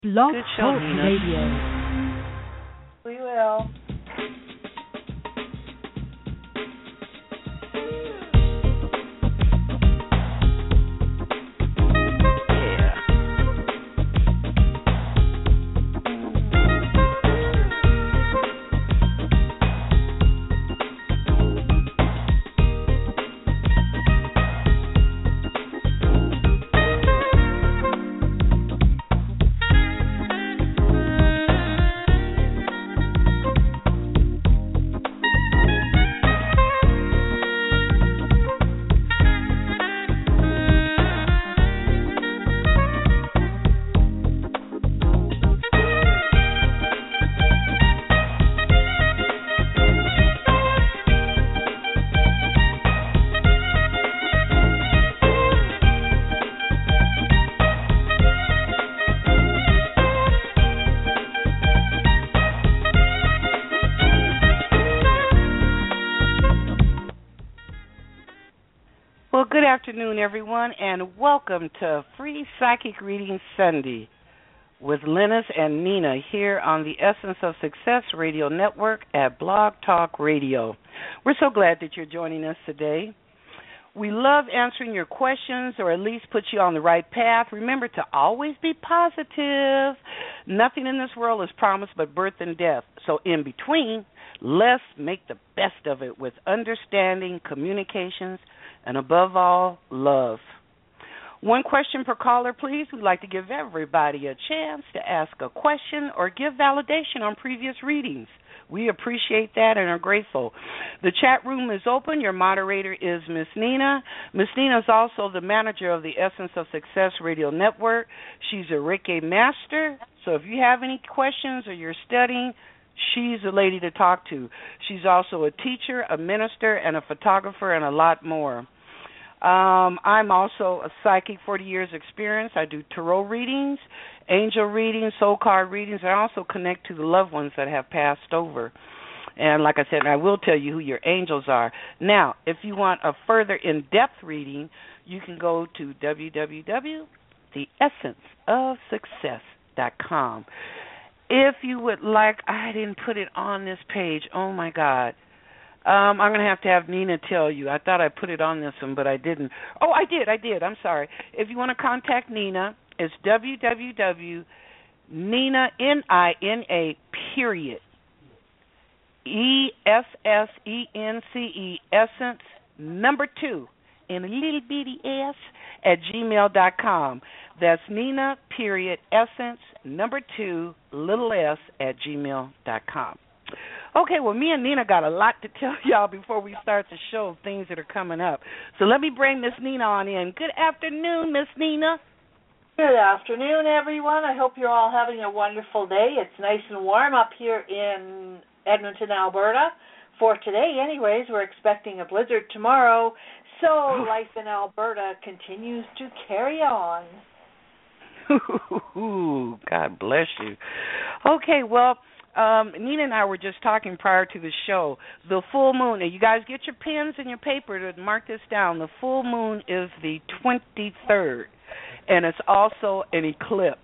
Blog Good show, Talk Nina. Radio. We will. Well, good afternoon, everyone, and welcome to Free Psychic Reading Sunday with Linus and Nina here on the Essence of Success Radio Network at Blog Talk Radio. We're so glad that you're joining us today. We love answering your questions or at least put you on the right path. Remember to always be positive. Nothing in this world is promised but birth and death. So in between, let's make the best of it with understanding, communications, and above all, love. One question per caller, please. We'd like to give everybody a chance to ask a question or give validation on previous readings. We appreciate that and are grateful. The chat room is open. Your moderator is Miss Nina. Miss Nina is also the manager of the Essence of Success Radio Network. She's a Reiki master, so if you have any questions or you're studying, she's the lady to talk to. She's also a teacher, a minister, and a photographer, and a lot more. I'm also a psychic, 40 years experience. I do tarot readings, angel readings, soul card readings. I also connect to the loved ones that have passed over. And like I said, I will tell you who your angels are. Now, if you want a further in-depth reading, you can go to www.theessenceofsuccess.com. If you would like, I didn't put it on this page. Oh, my God. I'm going to have Nina tell you. I thought I put it on this one, but I didn't. Oh, I did. I'm sorry. If you want to contact Nina, it's www.nina, N-I-N-A, period, E-S-S-E-N-C-E, essence, number 2, and a little bitty S, at gmail.com. That's Nina, period, essence, number 2, little s, at gmail.com. Okay, well, me and Nina got a lot to tell y'all before we start the show of things that are coming up. So let me bring Miss Nina on in. Good afternoon, Miss Nina. Good afternoon, everyone. I hope you're all having a wonderful day. It's nice and warm up here in Edmonton, Alberta. For today, anyways, we're expecting a blizzard tomorrow. So life in Alberta continues to carry on. God bless you. Okay, well, Nina and I were just talking prior to the show. The full moon, and you guys get your pens and your paper to mark this down. The full moon is the 23rd, and it's also an eclipse.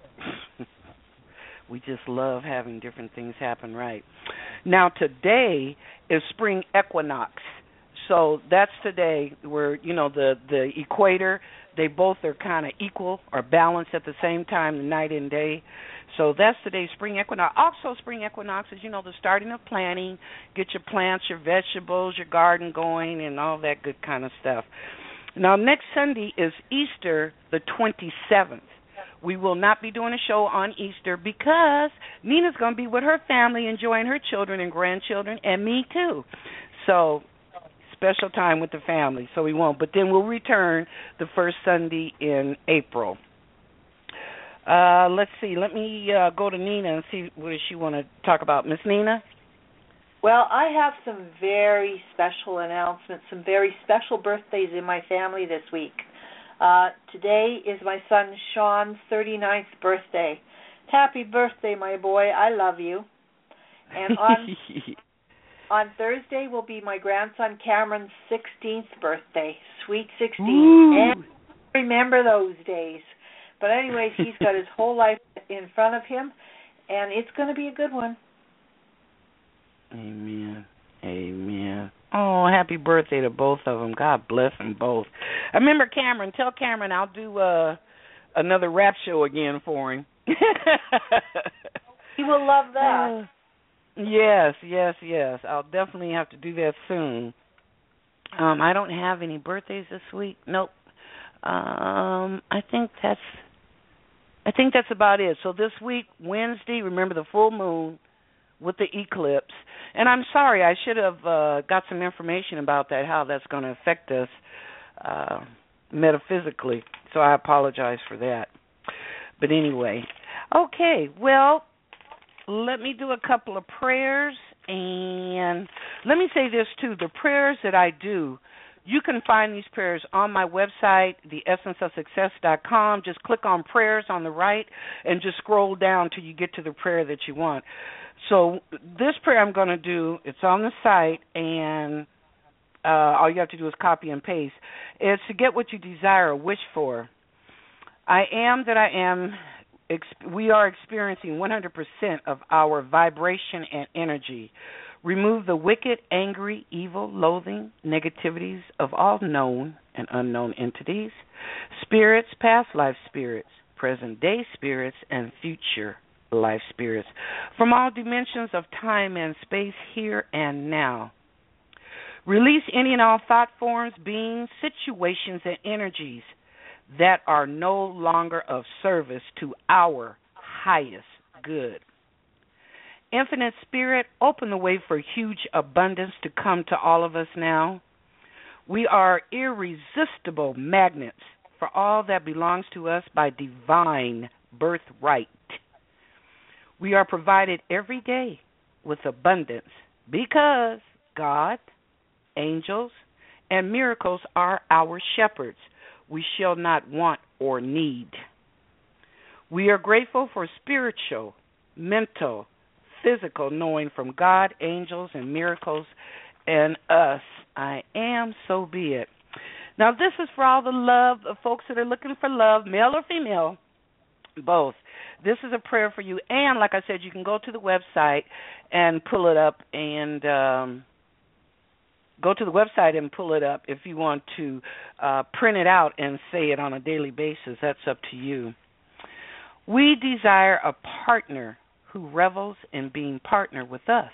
We just love having different things happen right. Now, today is spring equinox. So that's today where, the equator, they both are kind of equal or balanced at the same time, the night and day. So that's today's spring equinox. Also, spring equinox is, the starting of planting, get your plants, your vegetables, your garden going, and all that good kind of stuff. Now, next Sunday is Easter, the 27th. We will not be doing a show on Easter because Nina's going to be with her family enjoying her children and grandchildren, and me too. So special time with the family, so we won't. But then we'll return the first Sunday in April. Let's see. Let me go to Nina and see what does she want to talk about. Miss Nina? Well, I have some very special announcements, some very special birthdays in my family this week. Today is my son Sean's 39th birthday. Happy birthday, my boy. I love you. And on Thursday will be my grandson Cameron's 16th birthday. Sweet 16. Ooh. And remember those days. But anyways, he's got his whole life in front of him, and it's going to be a good one. Amen. Amen. Oh, happy birthday to both of them. God bless them both. I remember Cameron. Tell Cameron I'll do another rap show again for him. He will love that. Yes. I'll definitely have to do that soon. I don't have any birthdays this week. Nope. I think that's about it. So this week, Wednesday, remember the full moon with the eclipse. And I'm sorry, I should have got some information about that, how that's going to affect us metaphysically. So I apologize for that. But anyway, okay, well, let me do a couple of prayers. And let me say this, too. The prayers that I do, you can find these prayers on my website, theessenceofsuccess.com. Just click on prayers on the right and just scroll down till you get to the prayer that you want. So this prayer I'm going to do, it's on the site, and all you have to do is copy and paste. It's to get what you desire or wish for. I am that I am. We are experiencing 100% of our vibration and energy. Remove the wicked, angry, evil, loathing, negativities of all known and unknown entities, spirits, past life spirits, present day spirits, and future life spirits from all dimensions of time and space here and now. Release any and all thought forms, beings, situations, and energies that are no longer of service to our highest good. Infinite Spirit, open the way for huge abundance to come to all of us now. We are irresistible magnets for all that belongs to us by divine birthright. We are provided every day with abundance because God, angels, and miracles are our shepherds. We shall not want or need. We are grateful for spiritual, mental, physical knowing from God, angels, and miracles, and us. I am, so be it. Now, this is for all the love, the folks that are looking for love, male or female, both. This is a prayer for you. And, like I said, you can go to the website and pull it up and if you want to print it out and say it on a daily basis. That's up to you. We desire a partner who revels in being partnered with us,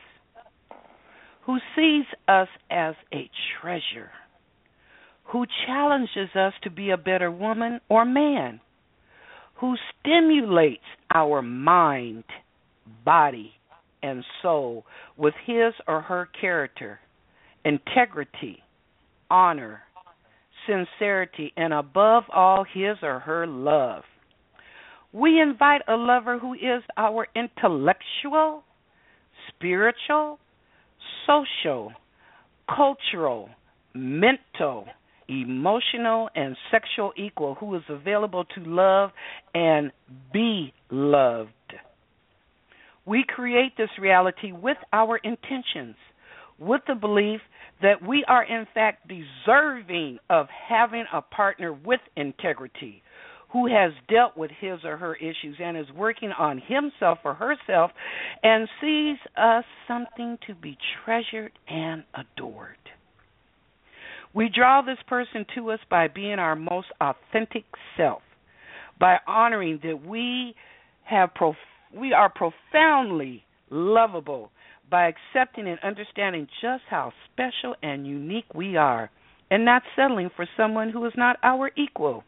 who sees us as a treasure, who challenges us to be a better woman or man, who stimulates our mind, body, and soul with his or her character, integrity, honor, sincerity, and above all, his or her love. We invite a lover who is our intellectual, spiritual, social, cultural, mental, emotional, and sexual equal, who is available to love and be loved. We create this reality with our intentions, with the belief that we are in fact deserving of having a partner with integrity, who has dealt with his or her issues and is working on himself or herself and sees us something to be treasured and adored. We draw this person to us by being our most authentic self, by honoring that we are profoundly lovable, by accepting and understanding just how special and unique we are, and not settling for someone who is not our equal.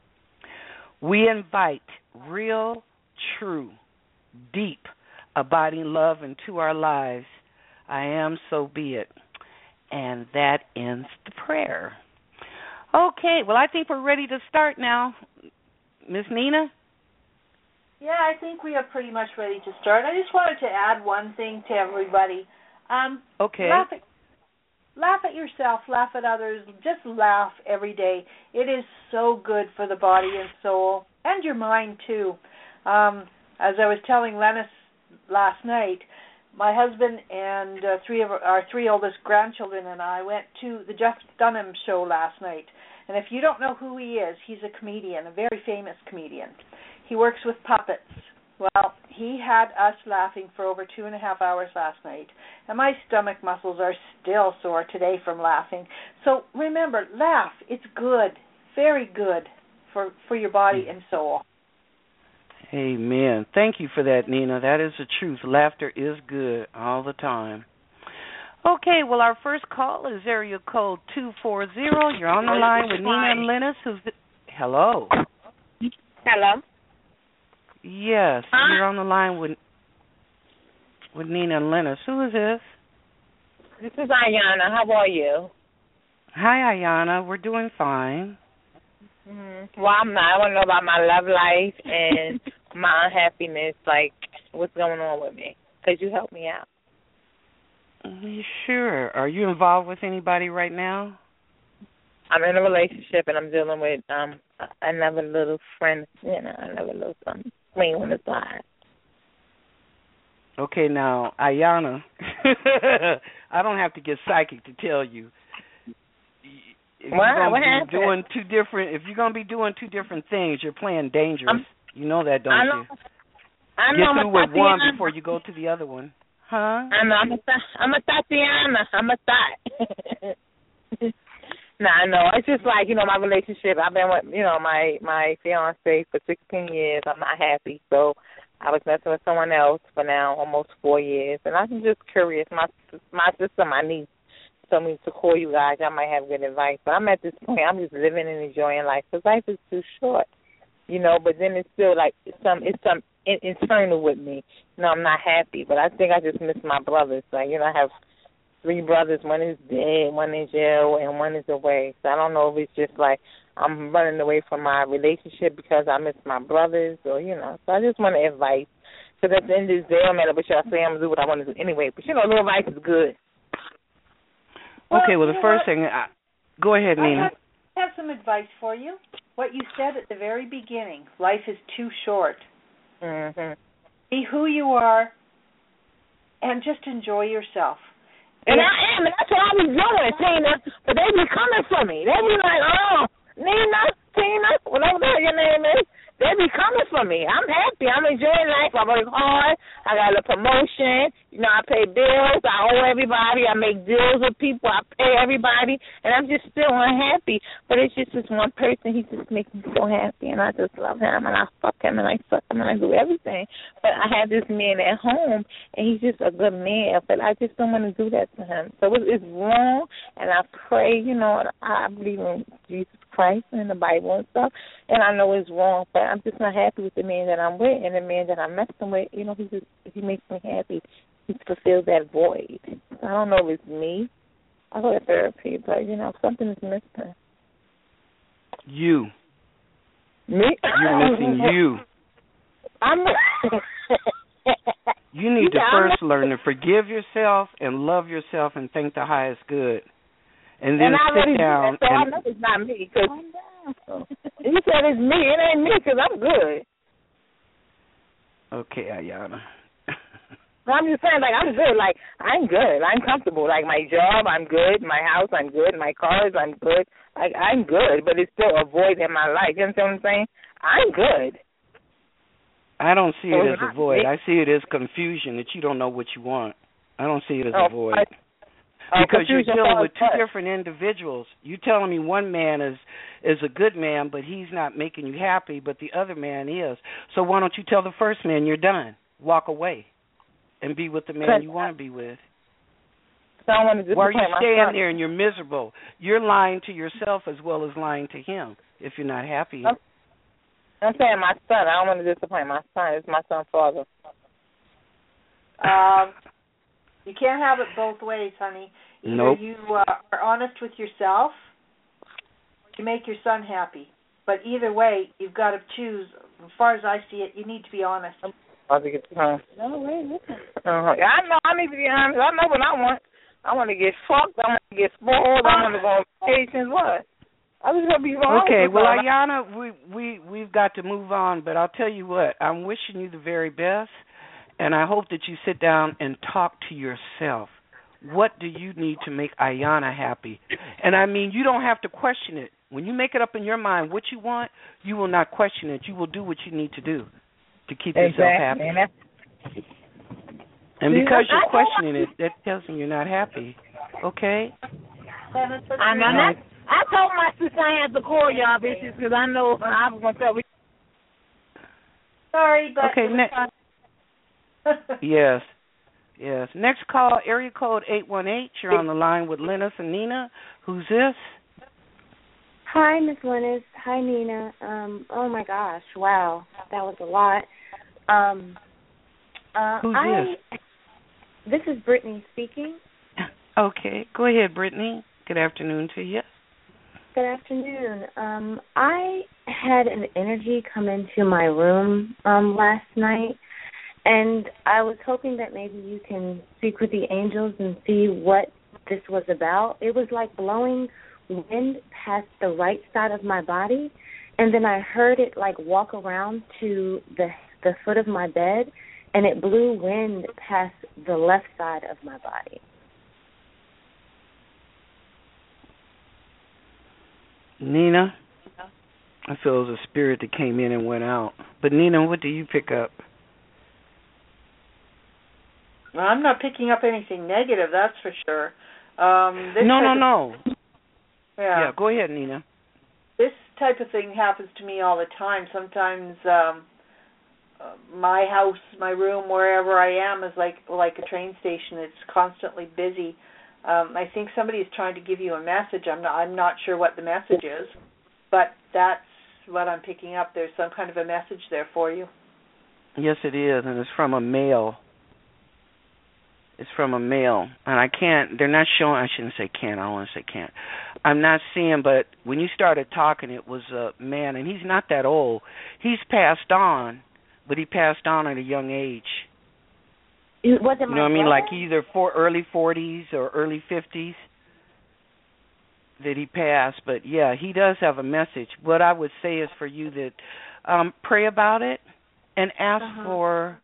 We invite real, true, deep, abiding love into our lives. I am, so be it. And that ends the prayer. Okay, well, I think we're ready to start now. Miss Nina? Yeah, I think we are pretty much ready to start. I just wanted to add one thing to everybody. Okay. Laugh at yourself, laugh at others, just laugh every day. It is so good for the body and soul, and your mind too. As I was telling Lennis last night, my husband and our three oldest grandchildren and I went to the Jeff Dunham show last night. And if you don't know who he is, he's a comedian, a very famous comedian. He works with puppets. Well, he had us laughing for over 2.5 hours last night, and my stomach muscles are still sore today from laughing. So remember, laugh. It's good, very good for your body and soul. Amen. Thank you for that, Nina. That is the truth. Laughter is good all the time. Okay, well, our first call is area code 240. You're on the line with Nina and Linus. Hello. Hello. Yes, you're on the line with Nina and Linus. Who is this? This is Ayana. How are you? Hi, Ayana. We're doing fine. Well, I'm not. I want to know about my love life and my unhappiness, like what's going on with me. Could you help me out? Sure. Are you involved with anybody right now? I'm in a relationship and I'm dealing with another little friend, another little something swing on the side. Okay, now, Ayana, I don't have to get psychic to tell you. If what happened? If you're gonna be doing two different things, you're playing dangerous. You know that, don't you? I know. Get through with one before you go to the other one. Huh? I know. I'm a Tatiana. I'm a thot. Nah, I know. It's just like, my relationship. I've been with, my fiance for 16 years. I'm not happy. So I was messing with someone else for now almost 4 years. And I'm just curious. My sister, my niece, told me to call you guys. I might have good advice. But I'm at this point, I'm just living and enjoying life because life is too short, But then it's still like it's some internal with me. I'm not happy, but I think I just miss my brothers. Like, I have 3 brothers. One is dead, one in jail, and one is away. So I don't know if it's just like I'm running away from my relationship because I miss my brothers or, So I just want advice. Because at the end of the day, no matter what y'all say, I'm going to do what I want to do anyway. But, little advice is good. Okay, well, the first thing, go ahead, Nina. I have some advice for you. What you said at the very beginning, life is too short. Mm-hmm. Be who you are and just enjoy yourself. And I am, and that's what I was doing, Tina. But they be coming for me. They be like, oh, Nina, Tina, whatever the hell your name is, they be coming for me. I'm happy. I'm enjoying life. I work hard. I got a promotion. I pay bills. I owe everybody. I make deals with people. I pay everybody. And I'm just still unhappy. But it's just this one person. He just makes me so happy. And I just love him. And I fuck him. And I suck him. And I do everything. But I have this man at home. And he's just a good man. But I just don't want to do that to him. So it's wrong. And I pray, I believe in Jesus Christ and the Bible and stuff. And I know it's wrong. But I'm just not happy with the man that I'm with. And the man that I'm messing with, he makes me happy. He fulfills that void. I don't know if it's me. I go to therapy, but, something is missing. You. Me? You're missing you. You need to first learn to forgive yourself and love yourself and think the highest good. And then sit down. So I know it's not me. Cause you said it's me. It ain't me because I'm good. Okay, Ayana. I'm just saying, I'm good. I'm good. I'm comfortable. My job, I'm good. My house, I'm good. My cars, I'm good. I'm good, but it's still a void in my life. You understand what I'm saying? I'm good. I don't see it as a void. I see it as confusion that you don't know what you want. I don't see it as a void. Because you're dealing with two different individuals. You're telling me one man is a good man, but he's not making you happy, but the other man is. So why don't you tell the first man you're done? Walk away and be with the man you want to be with. So I want to why are you staying there and you're miserable? You're lying to yourself as well as lying to him if you're not happy. I'm saying my son. I don't want to disappoint my son. It's my son's father. You can't have it both ways, honey. Either nope. You are honest with yourself or you make your son happy. But either way, you've got to choose. As far as I see it, you need to be honest. I think it's I know. I need to be honest. I know what I want. I want to get fucked. I want to get spoiled. I want to go on vacations. What? I was gonna be wrong. Okay, well, Ayana, we've got to move on. But I'll tell you what. I'm wishing you the very best, and I hope that you sit down and talk to yourself. What do you need to make Ayana happy? And I mean, you don't have to question it. When you make it up in your mind what you want, you will not question it. You will do what you need to do to keep yourself happy. And because you're questioning it, that tells me you're not happy. Okay? I told my sister I had to call y'all bitches because I know I was going to tell you. Sorry, but... Okay, next. Yes. Next call, area code 818. You're on the line with Linus and Nina. Who's this? Hi, Miss Linus. Hi, Nina. Oh, my gosh. Wow. That was a lot. Who's this? This is Brittany speaking. Okay. Go ahead, Brittany. Good afternoon to you. Good afternoon. I had an energy come into my room last night, and I was hoping that maybe you can speak with the angels and see what this was about. It was like blowing wind past the right side of my body, and then I heard it like walk around to the foot of my bed, and it blew wind past the left side of my body. Nina, I feel it was a spirit that came in and went out. But Nina, what do you pick up? Well, I'm not picking up anything negative, that's for sure. No. Yeah, go ahead, Nina. This type of thing happens to me all the time. Sometimes my house, my room, wherever I am is like a train station. It's constantly busy. I think somebody is trying to give you a message. I'm not sure what the message is, but that's what I'm picking up. There's some kind of a message there for you. Yes, it is, and it's from a male. It's from a male, and they're not showing, I shouldn't say can't, I don't want to say can't. I'm not seeing, but when you started talking, it was a man, and he's not that old. He's passed on, but he passed on at a young age. Was it my you know what I mean? brother? Like either early 40s or early 50s that he passed. But, yeah, he does have a message. What I would say is for you that pray about it and ask for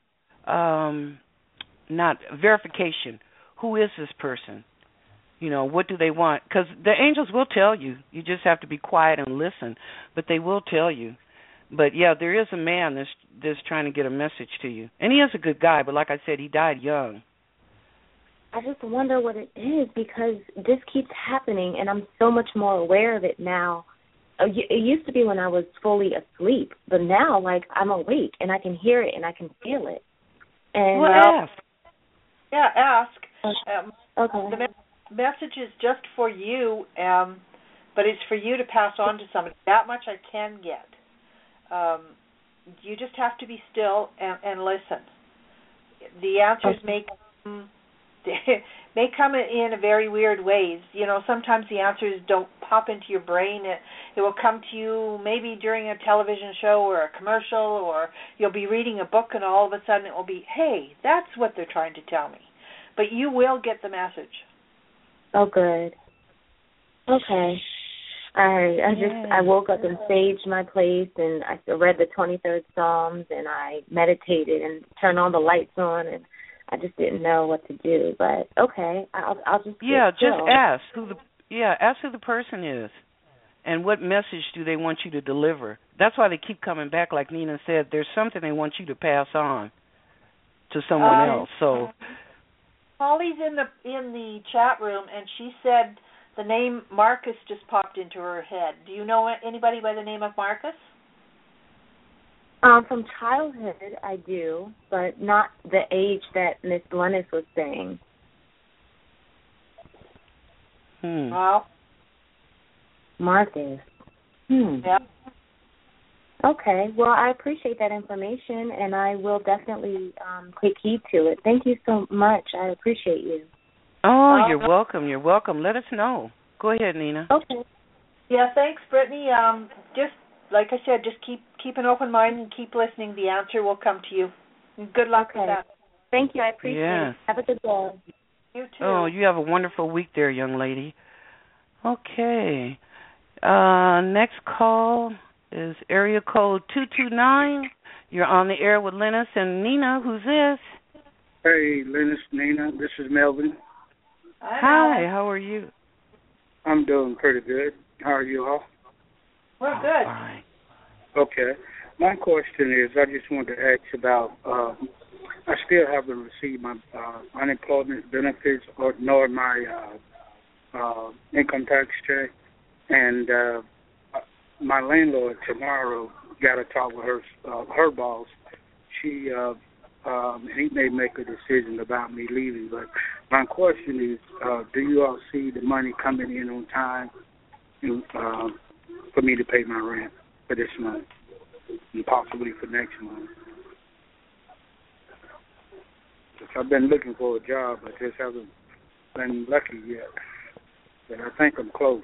not verification. Who is this person? You know, what do they want? Because the angels will tell you. You just have to be quiet and listen. But they will tell you. But, yeah, there is a man that's trying to get a message to you. And he is a good guy, but like I said, he died young. I just wonder what it is because this keeps happening, and I'm so much more aware of it now. It used to be when I was fully asleep, but now, like, I'm awake, and I can hear it, and I can feel it. And ask. Yeah, ask. Okay. The message is just for you, but it's for you to pass on to somebody. That much I can get. You just have to be still and listen. The answers may come in a very weird ways. You know, sometimes the answers don't pop into your brain. It will come to you maybe during a television show or a commercial, or you'll be reading a book and all of a sudden it will be, hey, that's what they're trying to tell me. But you will get the message. Oh, good. Okay. I woke up and saged my place, and I read the 23rd Psalms, and I meditated and turned all the lights on, and I just didn't know what to do. But okay, I'll just just ask who the person is, and what message do they want you to deliver. That's why they keep coming back. Like Nina said, there's something they want you to pass on to someone else. So Holly's in the chat room, and she said the name Marcus just popped into her head. Do you know anybody by the name of Marcus? From childhood, I do, but not the age that Miss Linus was saying. Well, Marcus. Yeah. Okay. Well, I appreciate that information, and I will definitely take heed to it. Thank you so much. I appreciate you. Oh, you're welcome. You're welcome. Let us know. Go ahead, Nina. Okay. Yeah, thanks, Brittany. Just like I said, just keep an open mind and keep listening. The answer will come to you. Good luck with that. Thank you. I appreciate it. Have a good day. You too. Oh, you have a wonderful week there, young lady. Okay. Next call is area code 229. You're on the air with Linus and Nina. Who's this? Hey, Linus, Nina. This is Melvin. Hi, how are you? I'm doing pretty good. How are you all? We're good. Fine. Okay. My question is, I just wanted to ask about, I still haven't received my unemployment benefits nor my income tax check. And my landlord tomorrow got to talk with her boss. He may make a decision about me leaving. But my question is, do you all see the money coming in on time for me to pay my rent for this month and possibly for next month? I've been looking for a job, but just haven't been lucky yet. But I think I'm close.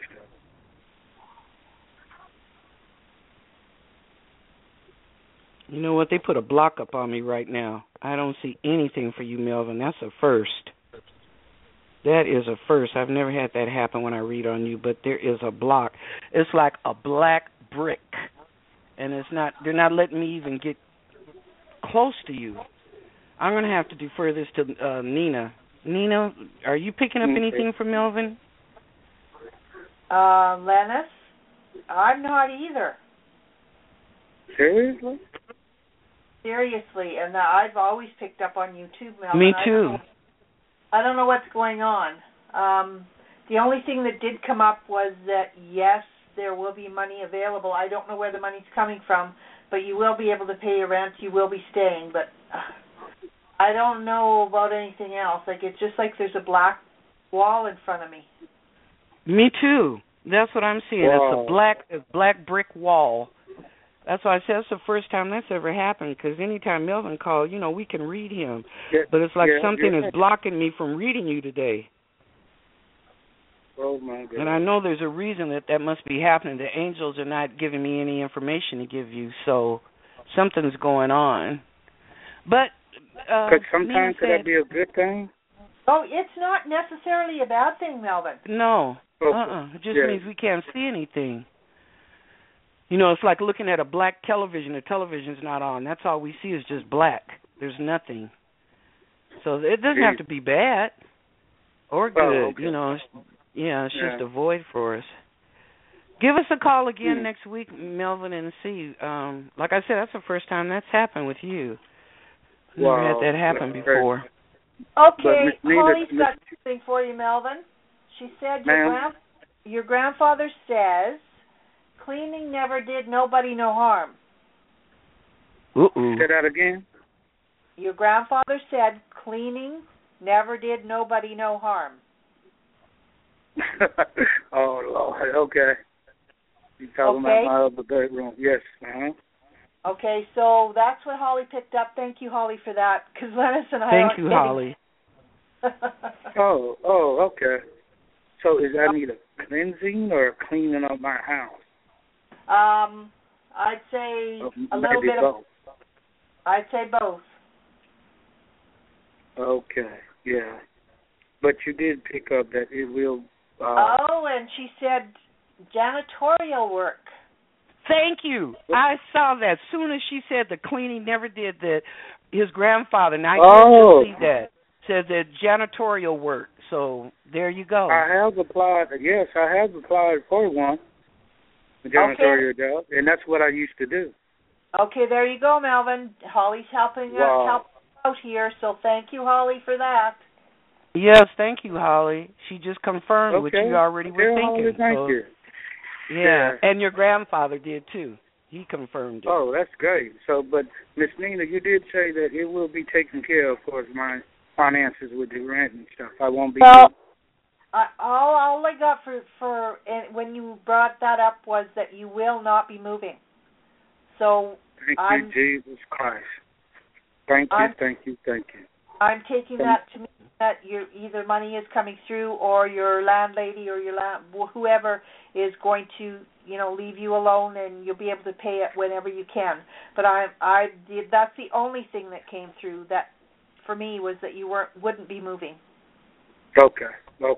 You know what? They put a block up on me right now. I don't see anything for you, Melvin. That's a first. That is a first. I've never had that happen when I read on you, but there is a block. It's like a black brick, and they're not letting me even get close to you. I'm going to have to defer this to Nina. Nina, are you picking up anything from Melvin? Lennis, I'm not either. Seriously? Seriously, and I've always picked up on you too, Melvin. Me too. I don't know what's going on. The only thing that did come up was that, yes, there will be money available. I don't know where the money's coming from, but you will be able to pay your rent. You will be staying, but I don't know about anything else. Like, it's just like there's a black wall in front of me. Me too. That's what I'm seeing. Wow. It's a black brick wall. That's why I said it's the first time that's ever happened, because anytime Melvin called, we can read him. Yeah, but it's like something yeah. is blocking me from reading you today. Oh, my God. And I know there's a reason that must be happening. The angels are not giving me any information to give you, so something's going on. But because sometimes could that be a good thing? Oh, it's not necessarily a bad thing, Melvin. No. Okay. It just means we can't see anything. It's like looking at a black television. The television's not on. That's all we see is just black. There's nothing. So it doesn't have to be bad or good. Oh, okay. It's just a void for us. Give us a call again next week, Melvin, and see. Like I said, that's the first time that's happened with you. Never had that happen before. Okay, Holly's got something for you, Melvin. She said your grandfather says cleaning never did nobody no harm. Say that again? Your grandfather said cleaning never did nobody no harm. Oh, Lord. Okay. You're talking about my other bedroom. Yes. Uh-huh. Okay, so that's what Holly picked up. Thank you, Holly, for that, because Lennis and I Thank you, Holly. Oh, okay. So is that need a cleansing or a cleaning of my house? I'd say a little bit of both. I'd say both. Okay, yeah. But you did pick up that it will... and she said janitorial work. Thank you. I saw that. As soon as she said the cleaning never did that, his grandfather, now I did see that, said that janitorial work. So there you go. I have applied for one, the janitorial job, and that's what I used to do. Okay, there you go, Melvin. Holly's helping out here, so thank you, Holly, for that. Yes, thank you, Holly. She just confirmed what you already were thinking. Thank you. Yeah, and your grandfather did too. He confirmed it. Oh, that's great. So, but Miss Nina, you did say that it will be taken care of, as my finances with the rent and stuff. I won't be. Well, all I got for when you brought that up was that you will not be moving. So thank you, Jesus Christ. Thank you. I'm taking that to mean that either money is coming through, or your landlady or whoever is going to, leave you alone, and you'll be able to pay it whenever you can. But that's the only thing that came through that for me was that you wouldn't be moving. Okay. Whew.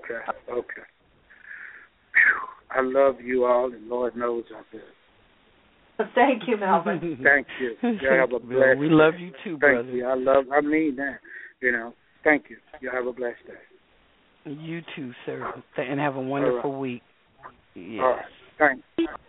I love you all, and Lord knows I do. Thank you, Melvin. Thank you. You have a blessed We love you too, brother. Thank you. I mean that. Thank you. You have a blessed day. You too, sir. And have a wonderful week. Yes. All right. Thanks.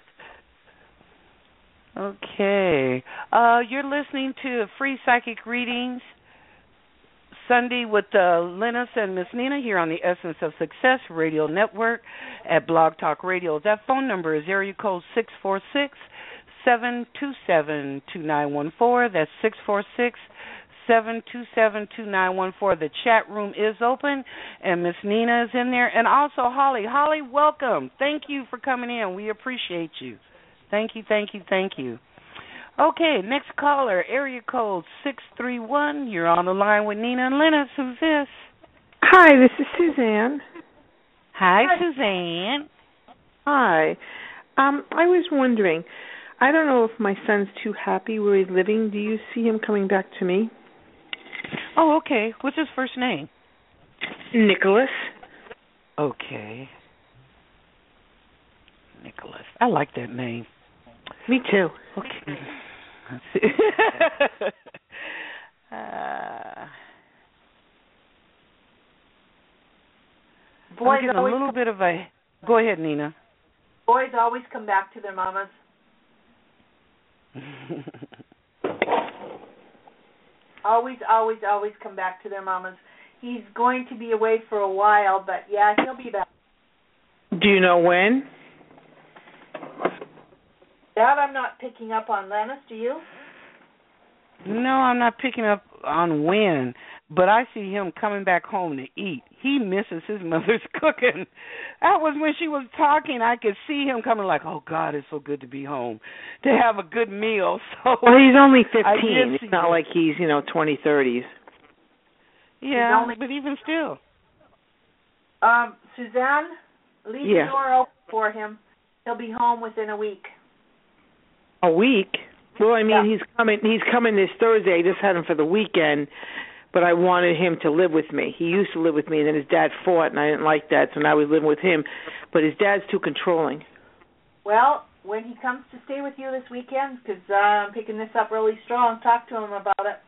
Okay. You're listening to Free Psychic Readings Sunday with Linus and Miss Nina here on the Essence of Success Radio Network at Blog Talk Radio. That phone number is area code 646-727-2914. That's 646-727-2914. The chat room is open, and Miss Nina is in there. And also Holly. Holly, welcome. Thank you for coming in. We appreciate you. Thank you, thank you, thank you. Okay, next caller, area code 631. You're on the line with Nina and Linus. Who's this? Hi, this is Suzanne. Hi, Suzanne. Hi. I was wondering, I don't know if my son's too happy where he's living. Do you see him coming back to me? Oh, okay. What's his first name? Nicholas. Okay. Nicholas. I like that name. Me too. Okay. Let's see. Boys I'm getting a little bit of a... Go ahead, Nina. Boys always come back to their mamas. Always come back to their mamas. He's going to be away for a while, but yeah, he'll be back. Do you know when? That I'm not picking up on, Lennis. Do you? No, I'm not picking up on when, but I see him coming back home to eat. He misses his mother's cooking. That was when she was talking. I could see him coming like, oh, God, it's so good to be home, to have a good meal. So well, he's only 15. It's not like he's, 20, 30s. Yeah, but even still. Suzanne, leave the door open for him. He'll be home within a week. A week? Well, I mean, he's coming this Thursday. I just had him for the weekend, but I wanted him to live with me. He used to live with me, and then his dad fought, and I didn't like that, so now he's living with him. But his dad's too controlling. Well, when he comes to stay with you this weekend, because I'm picking this up really strong, talk to him about it.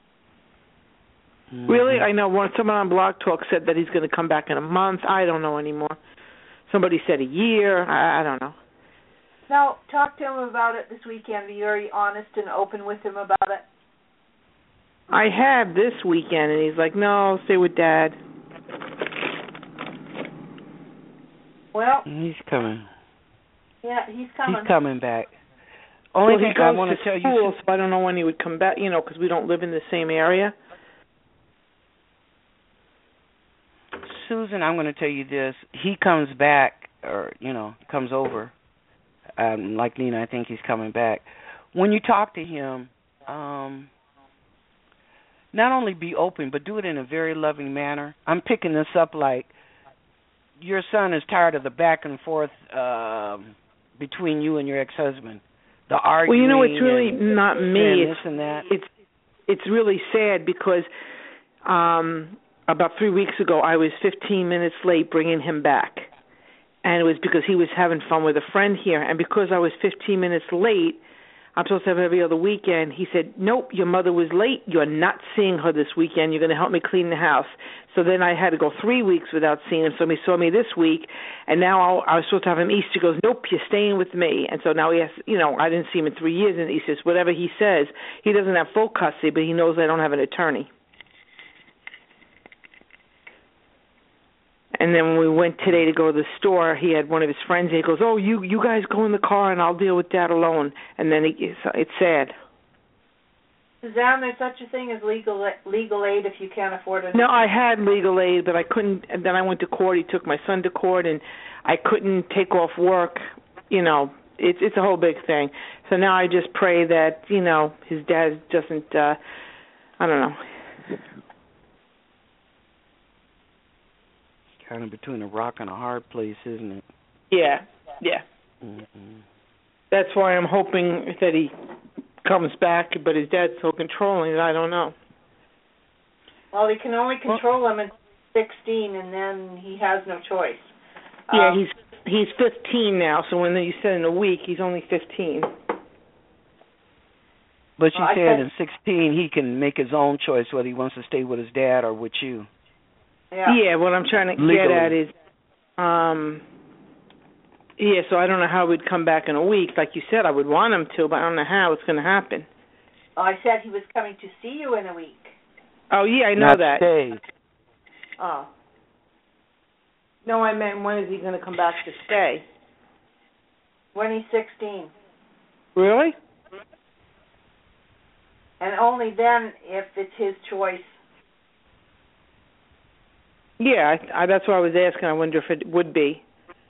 Really? I know someone on Blog Talk said that he's going to come back in a month. I don't know anymore. Somebody said a year. I don't know. No, talk to him about it this weekend. Be very honest and open with him about it. I have this weekend, and he's like, no, I'll stay with Dad. Well, he's coming. Yeah, he's coming. He's coming back. Only thing I want to tell you, so I don't know when he would come back, because we don't live in the same area. Susan, I'm going to tell you this. He comes back, or, comes over. Like Nina, I think he's coming back. When you talk to him, not only be open, but do it in a very loving manner. I'm picking this up like your son is tired of the back and forth between you and your ex-husband. The arguing. Well, it's really not me. This and that. It's really sad because about 3 weeks ago, I was 15 minutes late bringing him back. And it was because he was having fun with a friend here. And because I was 15 minutes late, I'm supposed to have every other weekend, he said, nope, your mother was late. You're not seeing her this weekend. You're going to help me clean the house. So then I had to go 3 weeks without seeing him. So he saw me this week. And now I was supposed to have him Easter. He goes, nope, you're staying with me. And so now he has, I didn't see him in 3 years. And he says, whatever he says, he doesn't have full custody, but he knows I don't have an attorney. And then when we went today to go to the store, he had one of his friends. He goes, "Oh, you guys go in the car, and I'll deal with Dad alone." And then it's sad. Suzanne, there's such a thing as legal aid if you can't afford it. No, I had legal aid, but I couldn't. And then I went to court. He took my son to court, and I couldn't take off work. It's a whole big thing. So now I just pray that his dad doesn't. I don't know. Kind of between a rock and a hard place, isn't it? Yeah. Mm-hmm. That's why I'm hoping that he comes back, but his dad's so controlling that I don't know. Well, he can only control him until 16, and then he has no choice. Yeah, he's 15 now, so when you said in a week, he's only 15. But you said in 16 he can make his own choice whether he wants to stay with his dad or with you. Yeah, what I'm trying to get at is, so I don't know how we'd come back in a week. Like you said, I would want him to, but I don't know how it's going to happen. Oh, I said he was coming to see you in a week. Oh, yeah, I know Not that. Stay. Oh. No, I meant when is he going to come back to stay? When he's 16. Really? And only then if it's his choice. Yeah, that's what I was asking. I wonder if it would be.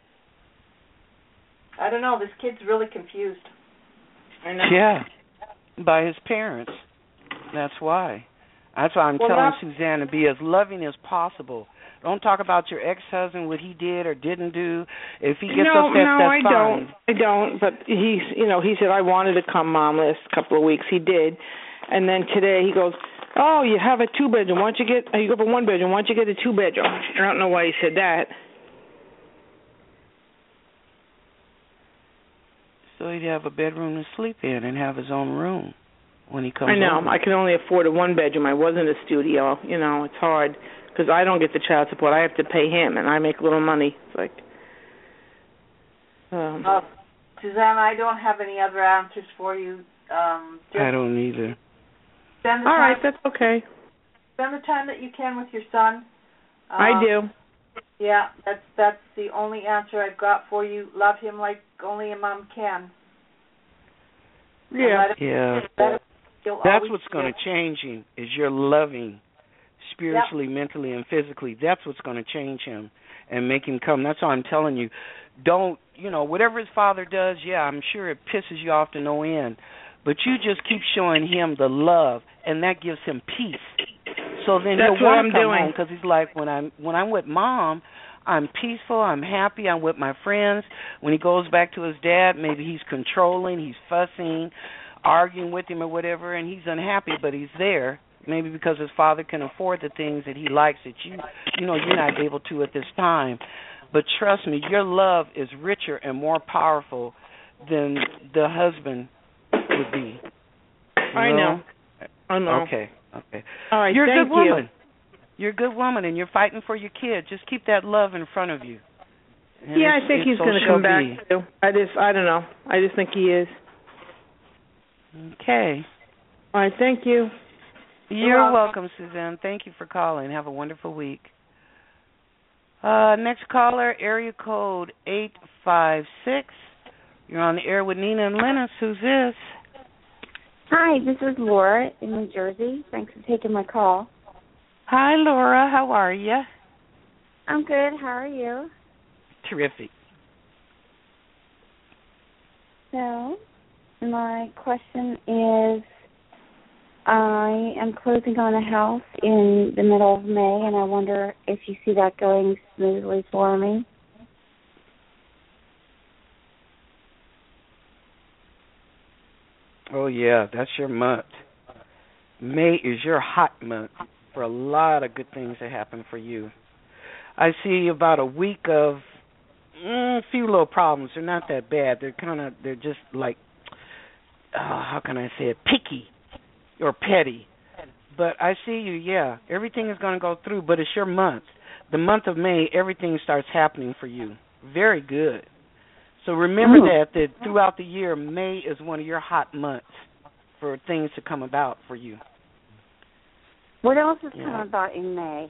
I don't know. This kid's really confused. I know. Yeah, by his parents. That's why. That's why I'm telling Suzanne to be as loving as possible. Don't talk about your ex-husband, what he did or didn't do. If he gets upset, that's fine. I don't. But he said I wanted to come, Mom, last couple of weeks. He did, and then today he goes, "Oh, you have a 2-bedroom. Why don't you get? You go for 1-bedroom. Why don't you get a 2-bedroom?" I don't know why he said that. So he'd have a bedroom to sleep in and have his own room when he comes I know. over. I can only afford a 1-bedroom. I wasn't a studio. It's hard because I don't get the child support. I have to pay him, and I make little money. It's like. Suzanne, I don't have any other answers for you. I don't either. All right, that's okay. Spend the time that you can with your son. I do. Yeah, that's the only answer I've got for you. Love him like only a mom can. Yeah. That's what's going to change him, is your loving, spiritually, mentally, and physically. That's what's going to change him and make him come. That's why I'm telling you, don't, whatever his father does, I'm sure it pisses you off to no end. But you just keep showing him the love, and that gives him peace. So then he'll want to come home because he's like, when I'm with Mom, I'm peaceful, I'm happy, I'm with my friends. When he goes back to his dad, maybe he's controlling, he's fussing, arguing with him or whatever, and he's unhappy, but he's there. Maybe because his father can afford the things that he likes that you're not able to at this time. But trust me, your love is richer and more powerful than the husband would be. I know. Okay. All right, you're thank a good woman. You're a good woman, and you're fighting for your kid. Just keep that love in front of you. And I think he's going to come back too. I don't know. I just think he is. Okay. All right, thank you. You're welcome, Suzanne. Thank you for calling. Have a wonderful week. Next caller, area code 856. You're on the air with Nina and Lennis. Who's this? Hi, this is Laura in New Jersey. Thanks for taking my call. Hi, Laura. How are you? I'm good. How are you? Terrific. So, my question is, I am closing on a house in the middle of May, and I wonder if you see that going smoothly for me. Oh, yeah, that's your month. May is your hot month for a lot of good things that happen for you. I see about a week of a few little problems. They're not that bad. They're just like, how can I say it, picky or petty. But I see you, everything is going to go through, but it's your month. The month of May, everything starts happening for you. Very good. So remember that throughout the year, May is one of your hot months for things to come about for you. What else is coming about in May?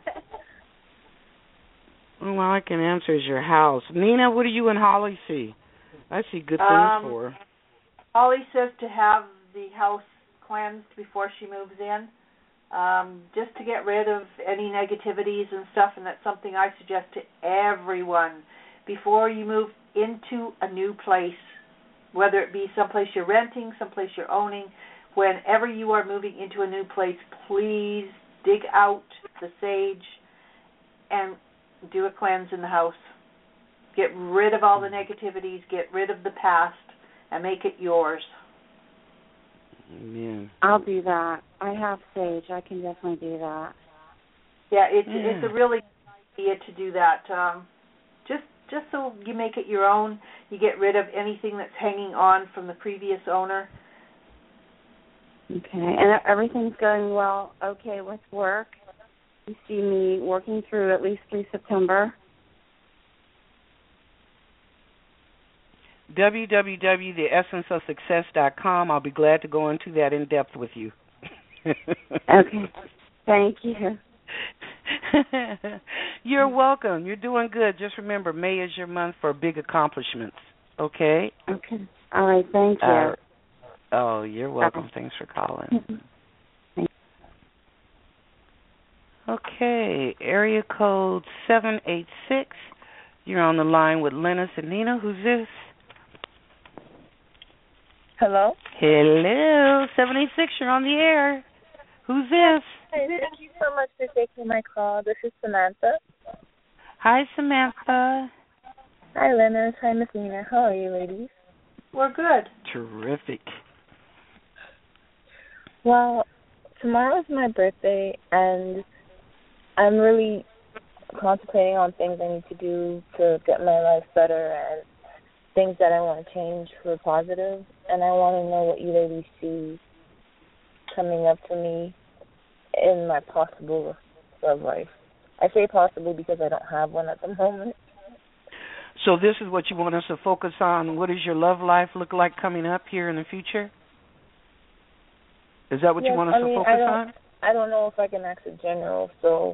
Well, I can answer is your house. Nina, what do you and Holly see? I see good things for her. Holly says to have the house cleansed before she moves in, just to get rid of any negativities and stuff, and that's something I suggest to everyone. Before you move into a new place, whether it be someplace you're renting, someplace you're owning, whenever you are moving into a new place, please dig out the sage and do a cleanse in the house. Get rid of all the negativities, get rid of the past, and make it yours. Amen. I'll do that. I have sage. I can definitely do that. Yeah, it's a really good idea to do that. Just so you make it your own, you get rid of anything that's hanging on from the previous owner. Okay, and everything's going well. Okay, with work. to see me working through at least through September. www.theessenceofsuccess.com. I'll be glad to go into that in depth with you. Okay. Thank you. You're welcome. You're doing good. Just remember, May is your month for big accomplishments. Okay? Okay. All right. Thank you. Oh, you're welcome. Thanks for calling. Okay. Area code 786. You're on the line with Linus and Nina. Who's this? Hello? Hello. 786. You're on the air. Who's this? Hi, thank you so much for taking my call. This is Samantha. Hi, Samantha. Hi, Linus. Hi, Miss Nina. How are you, ladies? We're good. Terrific. Well, tomorrow's my birthday, and I'm really concentrating on things I need to do to get my life better and things that I want to change for positive. And I want to know what you ladies see coming up for me in my possible love life. I say possible because I don't have one at the moment. So this is what you want us to focus on. What does your love life look like coming up here in the future? Is that what you want us to focus on? I don't know if I can ask a general, so...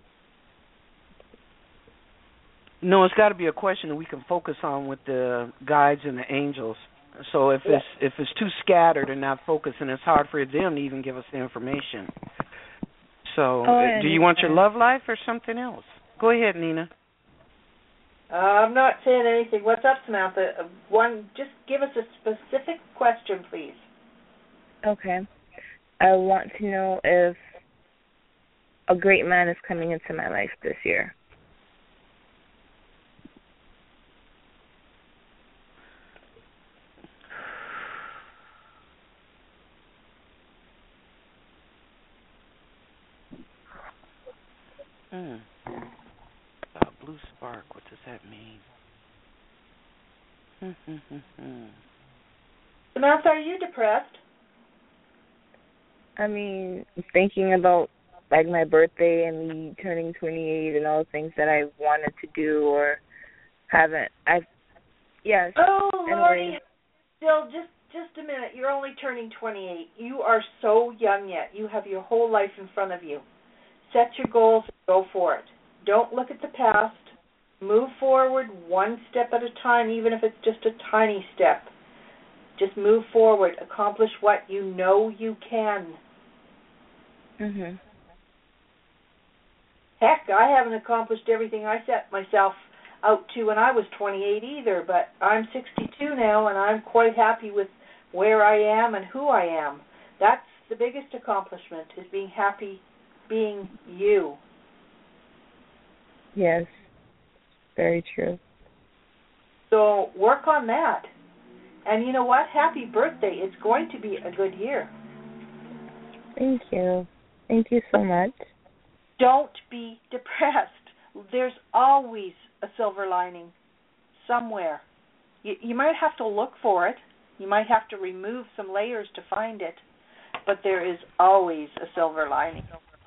No, it's got to be a question that we can focus on with the guides and the angels. So if it's too scattered and not focused, and it's hard for them to even give us the information. So do you want your love life or something else? Go ahead, Nina. I'm not saying anything. What's up, Samantha? Just give us a specific question, please. Okay. I want to know if a great man is coming into my life this year. Blue spark, what does that mean? Samantha, are you depressed? I mean, thinking about like my birthday and me turning 28 and all the things that I wanted to do or haven't. Yes. Oh, Lordy. Anyway. Still, just a minute. You're only turning 28. You are so young yet. You have your whole life in front of you. Set your goals and go for it. Don't look at the past. Move forward one step at a time, even if it's just a tiny step. Just move forward. Accomplish what you know you can. Mhm. Heck, I haven't accomplished everything I set myself out to when I was 28 either, but I'm 62 now, and I'm quite happy with where I am and who I am. That's the biggest accomplishment, is being happy being you. Yes. Very true. So work on that. And you know what? Happy birthday. It's going to be a good year. Thank you. Thank you so much. Don't be depressed. There's always a silver lining somewhere. You might have to look for it. You might have to remove some layers to find it. But there is always a silver lining.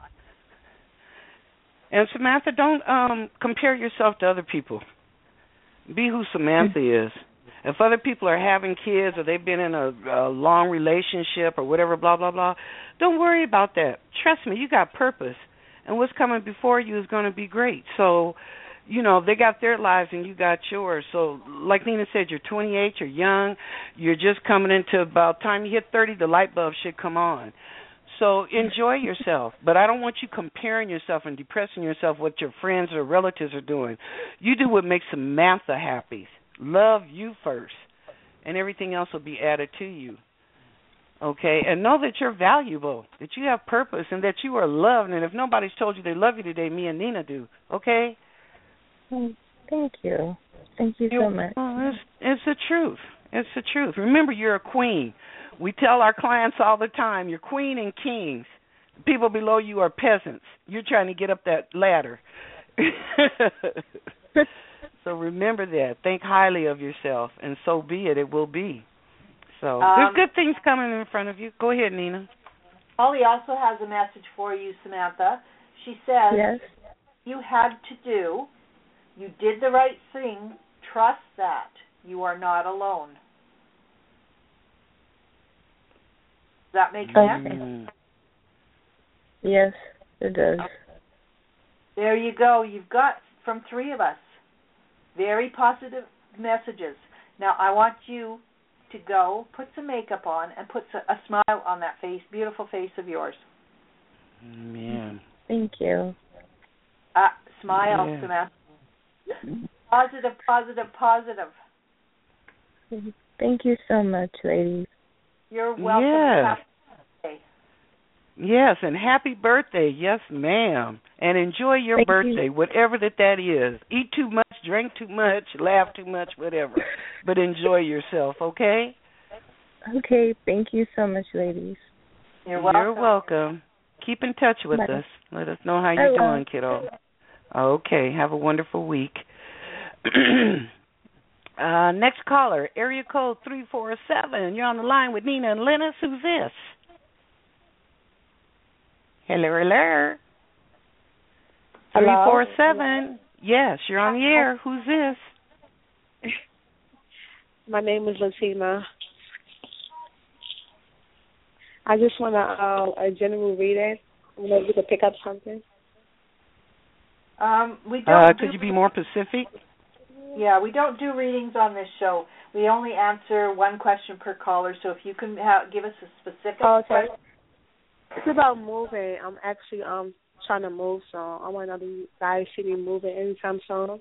And Samantha, don't compare yourself to other people. Be who Samantha is. If other people are having kids or they've been in a long relationship or whatever, blah, blah, blah, don't worry about that. Trust me, you got purpose. And what's coming before you is going to be great. So, you know, they got their lives and you got yours. So, like Nina said, you're 28, you're young, you're just coming into about time you hit 30, the light bulb should come on. So enjoy yourself, but I don't want you comparing yourself and depressing yourself what your friends or relatives are doing. You do what makes Samantha happy. Love you first, and everything else will be added to you. Okay? And know that you're valuable, that you have purpose, and that you are loved. And if nobody's told you they love you today, me and Nina do. Okay? Thank you. Thank you so much. Well, it's the truth. It's the truth. Remember, you're a queen. We tell our clients all the time, you're queen and kings. People below you are peasants. You're trying to get up that ladder. So remember that. Think highly of yourself, and so be it. It will be. So there's good things coming in front of you. Go ahead, Nina. Holly also has a message for you, Samantha. She says, Yes. you had to do, you did the right thing, trust that. You are not alone. Does that make sense? Yes, it does. There you go. You've got from 3 of us very positive messages. Now, I want you to go, put some makeup on, and put a smile on that face, beautiful face of yours. Man. Thank you. Smile, Yeah. Samantha. Positive, positive, positive. Thank you so much, ladies. You're welcome. Yes. Happy birthday. Yes, and happy birthday. Yes, ma'am. And enjoy your Thank birthday, you. whatever that is. Eat too much, drink too much, laugh too much, whatever. But enjoy yourself, okay? Okay, thank you so much, ladies. You're welcome. You're welcome. Keep in touch with Bye. us. Let us know how you're doing, kiddo. Okay, have a wonderful week. Next caller, area code 347. You're on the line with Nina and Linus. Who's this? Hello, hello. Hello? 347. Yes, you're on the air. Who's this? My name is Latina. I just want a general reading. You know, you could pick up something. We don't. Could you be more specific? Yeah, we don't do readings on this show. We only answer one question per caller. So if you can give us a specific question. It's about moving. I'm actually trying to move, so I want to you guys see me moving anytime soon.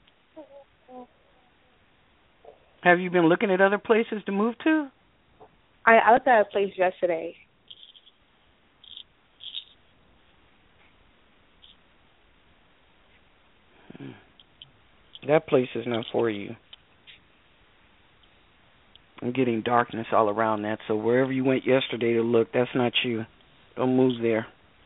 Have you been looking at other places to move to? I looked at a place yesterday. That place is not for you. I'm getting darkness all around that, so wherever you went yesterday to look, that's not you. Don't move there.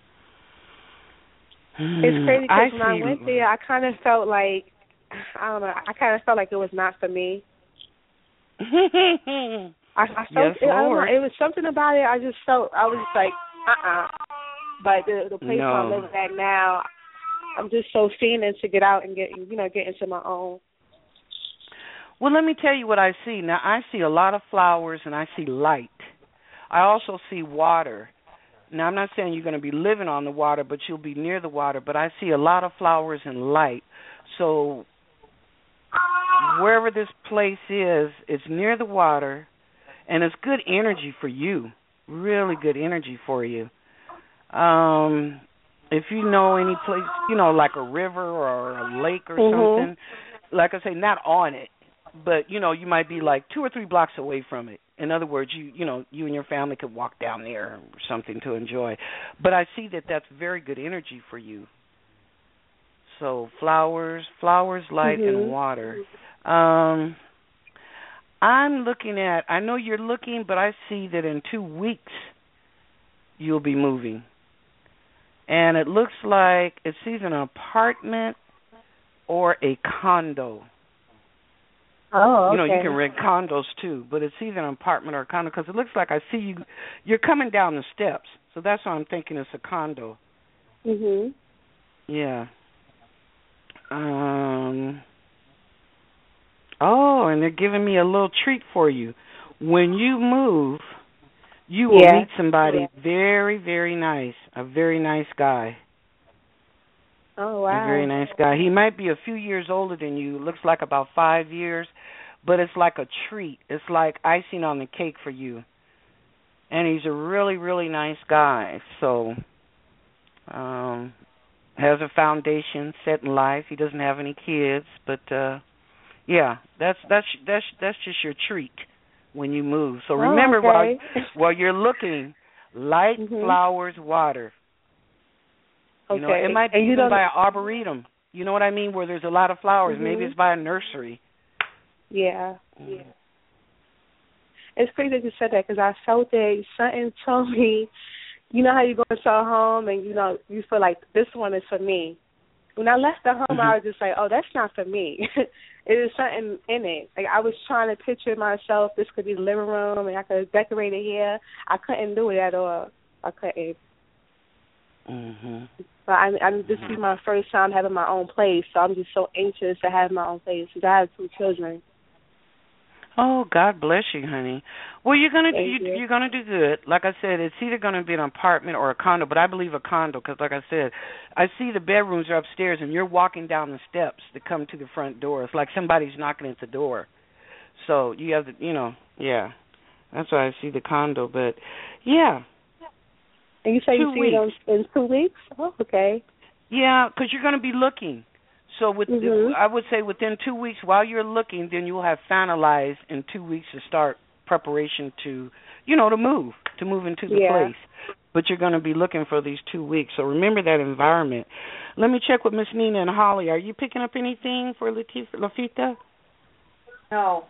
It's crazy because when I went there, I kind of felt like, I don't know, I kind of felt like it was not for me. I felt, yes, I don't know, Lord. it was something about it. I was just like, But the place where I'm living at now, I'm just so fiending to get out and get into my own. Well, let me tell you what I see. Now, I see a lot of flowers and I see light. I also see water. Now, I'm not saying you're going to be living on the water, but you'll be near the water. But I see a lot of flowers and light. So wherever this place is, it's near the water, and it's good energy for you, really good energy for you. If you know any place, like a river or a lake or something, like I say, not on it, but, you might be like 2 or 3 blocks away from it. In other words, you and your family could walk down there or something to enjoy. But I see that that's very good energy for you. So flowers, light, and water. I'm looking at, I know you're looking, but I see that in 2 weeks you'll be moving. And it looks like it's either an apartment or a condo. Oh, okay. You can rent condos too, but it's either an apartment or a condo because it looks like I see you're coming down the steps. So that's why I'm thinking it's a condo. Yeah. And they're giving me a little treat for you. When you move, you will meet somebody very, very nice, a very nice guy. Oh, wow. A very nice guy. He might be a few years older than you. Looks like about 5 years, but it's like a treat. It's like icing on the cake for you. And he's a really, really nice guy. So, has a foundation set in life. He doesn't have any kids, but yeah, that's just your treat when you move. So remember, while you're looking, light, flowers, water. Okay. It might be even by an arboretum. You know what I mean? Where there's a lot of flowers. Maybe it's by a nursery. Yeah. It's crazy that you said that because I felt it. Something told me, you know how you go into a home and, you feel like this one is for me. When I left the home, I was just like, oh, that's not for me. It is something in it. Like I was trying to picture myself. This could be the living room and I could decorate it here. I couldn't do it at all. I couldn't. Mhm. But this is my first time having my own place, so I'm just so anxious to have my own place because I have 2 children. Oh, God bless you, honey. Well, you're gonna you. you're gonna do good. Like I said, it's either gonna be an apartment or a condo, but I believe a condo because, like I said, I see the bedrooms are upstairs, and you're walking down the steps that come to the front door. It's like somebody's knocking at the door. So you have to, yeah. That's why I see the condo, but yeah. And you say you see it in 2 weeks? Oh, okay. Yeah, because you're going to be looking. So I would say within 2 weeks, while you're looking, then you will have finalized in 2 weeks to start preparation to move into the place. But you're going to be looking for these 2 weeks. So remember that environment. Let me check with Miss Nina and Holly. Are you picking up anything for Lafita? No.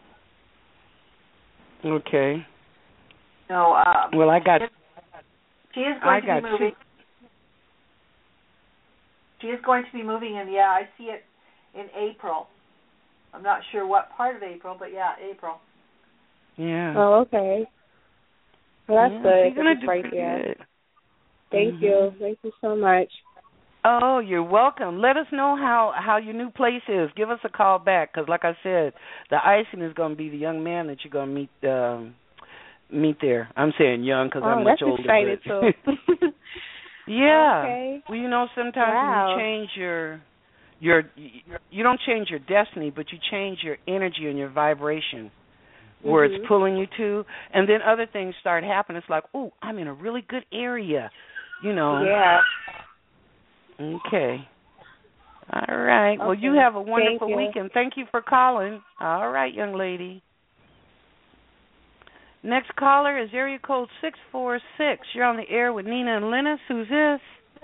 Okay. No. Well, I got. She is going to be moving. She is going to be moving, and I see it in April. I'm not sure what part of April, but April. Yeah. Oh, okay. Well, that's good. You're gonna do right there. Good. Thank you. Thank you so much. Oh, you're welcome. Let us know how your new place is. Give us a call back, because like I said, the icing is going to be the young man that you're going to meet there. I'm saying young because I'm much older. Oh, that's exciting too. Yeah. Okay. Well, sometimes when you change your you don't change your destiny, but you change your energy and your vibration where it's pulling you to, and then other things start happening. It's like, oh, I'm in a really good area, Yeah. Okay. All right. Okay. Well, you have a wonderful weekend. Thank you for calling. All right, young lady. Next caller is area code 646. You're on the air with Nina and Linus. Who's this?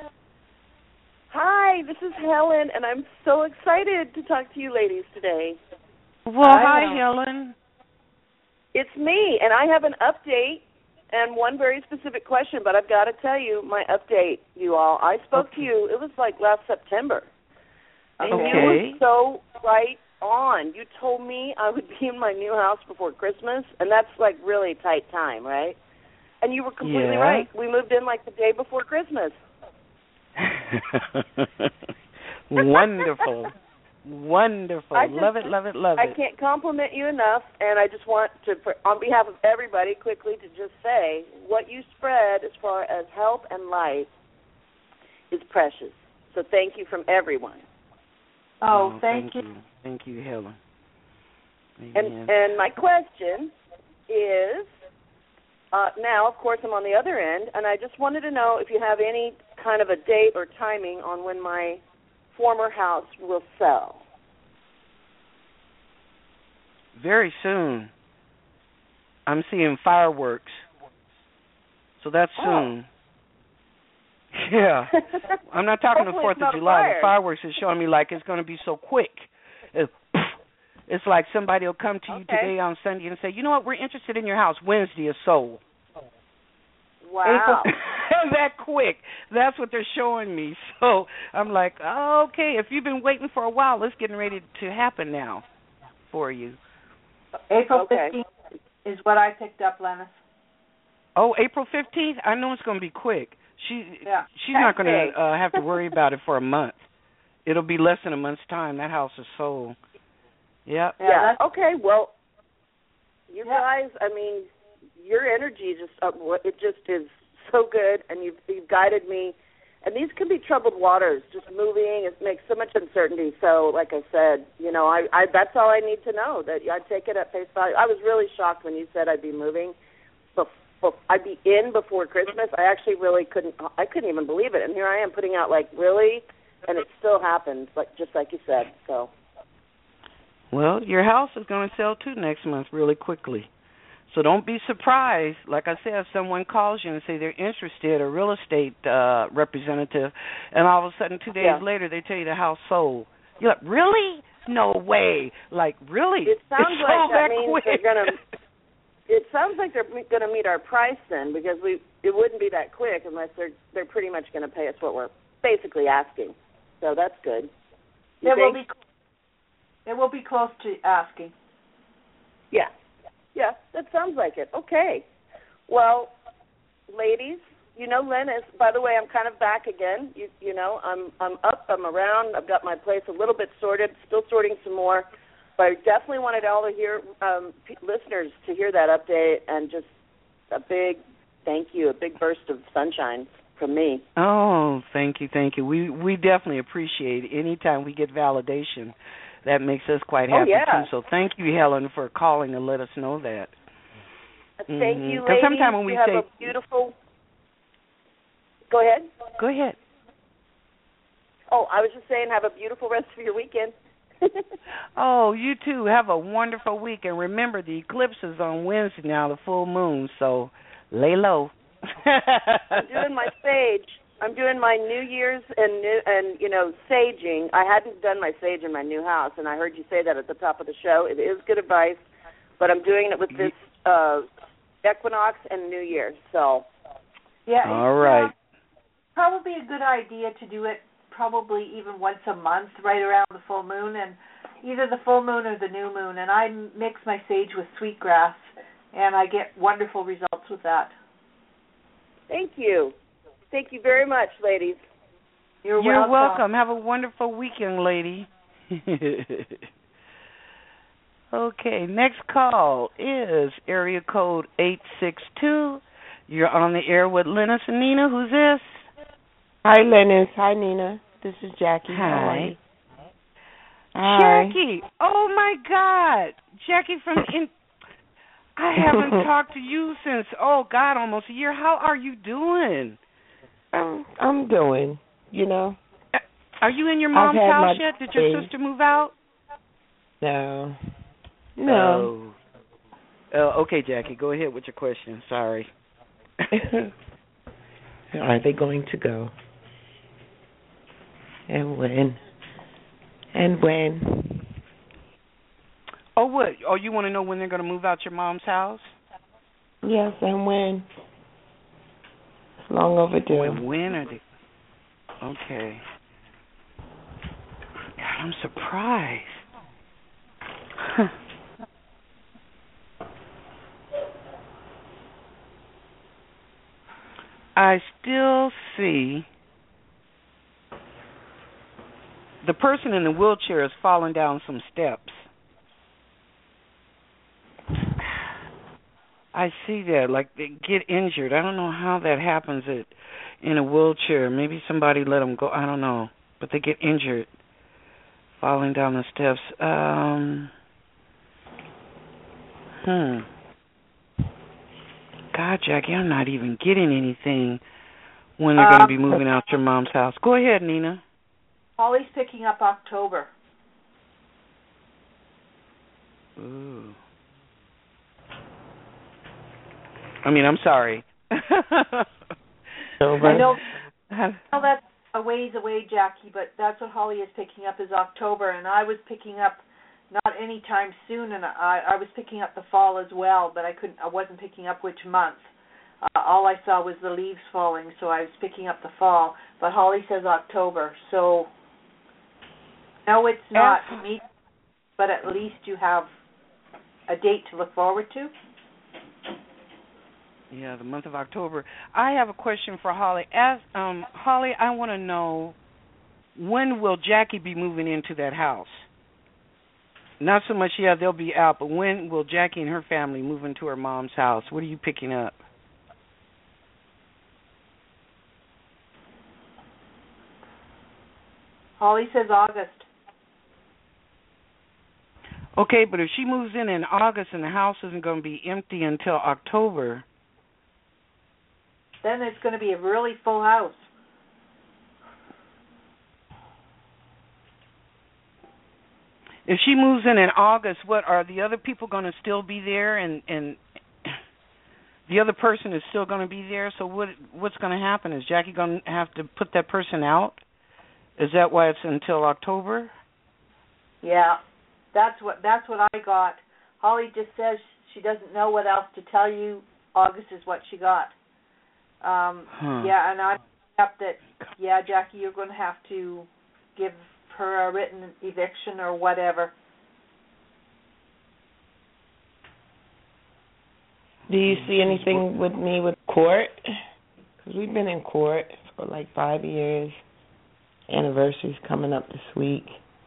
Hi, this is Helen, and I'm so excited to talk to you ladies today. Well, hi Helen. It's me, and I have an update and one very specific question, but I've got to tell you my update, you all. I spoke to you, it was like last September, and you were so right on. You told me I would be in my new house before Christmas, and that's like really tight time, right? And you were completely right. We moved in like the day before Christmas. Wonderful. Wonderful. Love it. I can't compliment you enough, and I just want to, on behalf of everybody, quickly to just say what you spread as far as help and light is precious. So thank you from everyone. Oh, thank you. Thank you, Helen. And my question is, now, of course, I'm on the other end, and I just wanted to know if you have any kind of a date or timing on when my former house will sell. Very soon. I'm seeing fireworks. So that's soon. Yeah. I'm not talking the 4th of July. The fireworks is showing me like it's going to be so quick. It's like somebody will come to you today on Sunday and say, you know what, we're interested in your house. Wednesday is sold. Wow. That quick. That's what they're showing me. So I'm like, oh, okay, if you've been waiting for a while, it's getting ready to happen now for you. April 15th is what I picked up, Lennis. Oh, April 15th? I know it's going to be quick. She's not going to have to worry about it for a month. It'll be less than a month's time. That house is sold. Yep. Yeah. Okay. Well, you guys, I mean, your energy it just is so good, and you've guided me. And these can be troubled waters. Just moving, it makes so much uncertainty. So, like I said, I that's all I need to know. That I'd take it at face value. I was really shocked when you said I'd be moving. I'd be in before Christmas. I actually really couldn't even believe it. And here I am putting out really, and it still happened, just like you said. So. Well, your house is going to sell too next month really quickly. So don't be surprised. Like I said, if someone calls you and say they're interested, a real estate representative, and all of a sudden 2 days later they tell you the house sold. You're like, really? No way. Like, really? It sounds like that means quick. they're going to. It sounds like they're going to meet our price then, because it wouldn't be that quick unless they're pretty much going to pay us what we're basically asking. So that's good. It will be close to asking. Yeah. Yeah, that sounds like it. Okay. Well, ladies, Lynn, by the way, I'm kind of back again. I'm up, I'm around. I've got my place a little bit sorted, still sorting some more. But I definitely wanted all to hear listeners to hear that update, and just a big thank you, a big burst of sunshine from me. Oh, thank you. We definitely appreciate it. Anytime we get validation, that makes us quite happy too. So thank you, Helen, for calling and let us know that. Thank you, ladies. Sometimes when we have a beautiful. Go ahead. Go ahead. Oh, I was just saying, have a beautiful rest of your weekend. Oh, you too. Have a wonderful week. And remember, the eclipse is on Wednesday now, the full moon, so lay low. I'm doing my sage. I'm doing my New Year's and saging. I hadn't done my sage in my new house, and I heard you say that at the top of the show. It is good advice, but I'm doing it with this equinox and New Year. So, yeah. All right. Probably a good idea to do it probably even once a month, right around the full moon, and either the full moon or the new moon. And I mix my sage with sweetgrass, and I get wonderful results with that. Thank you. Thank you very much, ladies. You're welcome. Have a wonderful weekend, lady. Okay, next call is area code 862. You're on the air with Linus and Nina. Who's this? Hi, Linus. Hi, Nina. This is Jackie. Hi. Hi. Jackie. Oh, my God. Jackie I haven't talked to you since, almost a year. How are you doing? I'm doing, Are you in your mom's house yet? Did your sister move out? No. Oh, okay, Jackie. Go ahead with your question. Sorry. Are they going to go? And when? Oh, what? Oh, you want to know when they're going to move out your mom's house? Yes, and when? It's long overdue. When are they? Okay. God, I'm surprised. Huh. I still see the person in the wheelchair is falling down some steps. I see that, like they get injured. I don't know how that happens in a wheelchair. Maybe somebody let them go. I don't know. But they get injured falling down the steps. God, Jackie, I'm not even getting anything when they're going to be moving out your mom's house. Go ahead, Nina. Holly's picking up October. Ooh. I'm sorry. I know that's a ways away, Jackie, but that's what Holly is picking up is October, and I was picking up not any time soon, and I was picking up the fall as well, but I wasn't picking up which month. All I saw was the leaves falling, so I was picking up the fall. But Holly says October, so no, it's not me, but at least you have a date to look forward to. Yeah, the month of October. I have a question for Holly. Holly, I want to know, when will Jackie be moving into that house? Not so much, they'll be out, but when will Jackie and her family move into her mom's house? What are you picking up? Holly says August. Okay, but if she moves in August and the house isn't going to be empty until October, then it's going to be a really full house. if she moves in August, what are the other people going to still be there, and the other person is still going to be there? So what's going to happen? Is Jackie going to have to put that person out? Is that why it's until October? Yeah, that's what I got. Holly just says she doesn't know what else to tell you. August is what she got. Yeah, and I'm up that. Yeah, Jackie, you're going to have to give her a written eviction or whatever. Do you see anything with me with court? because we've been in court for like 5 years. Anniversary's coming up this week.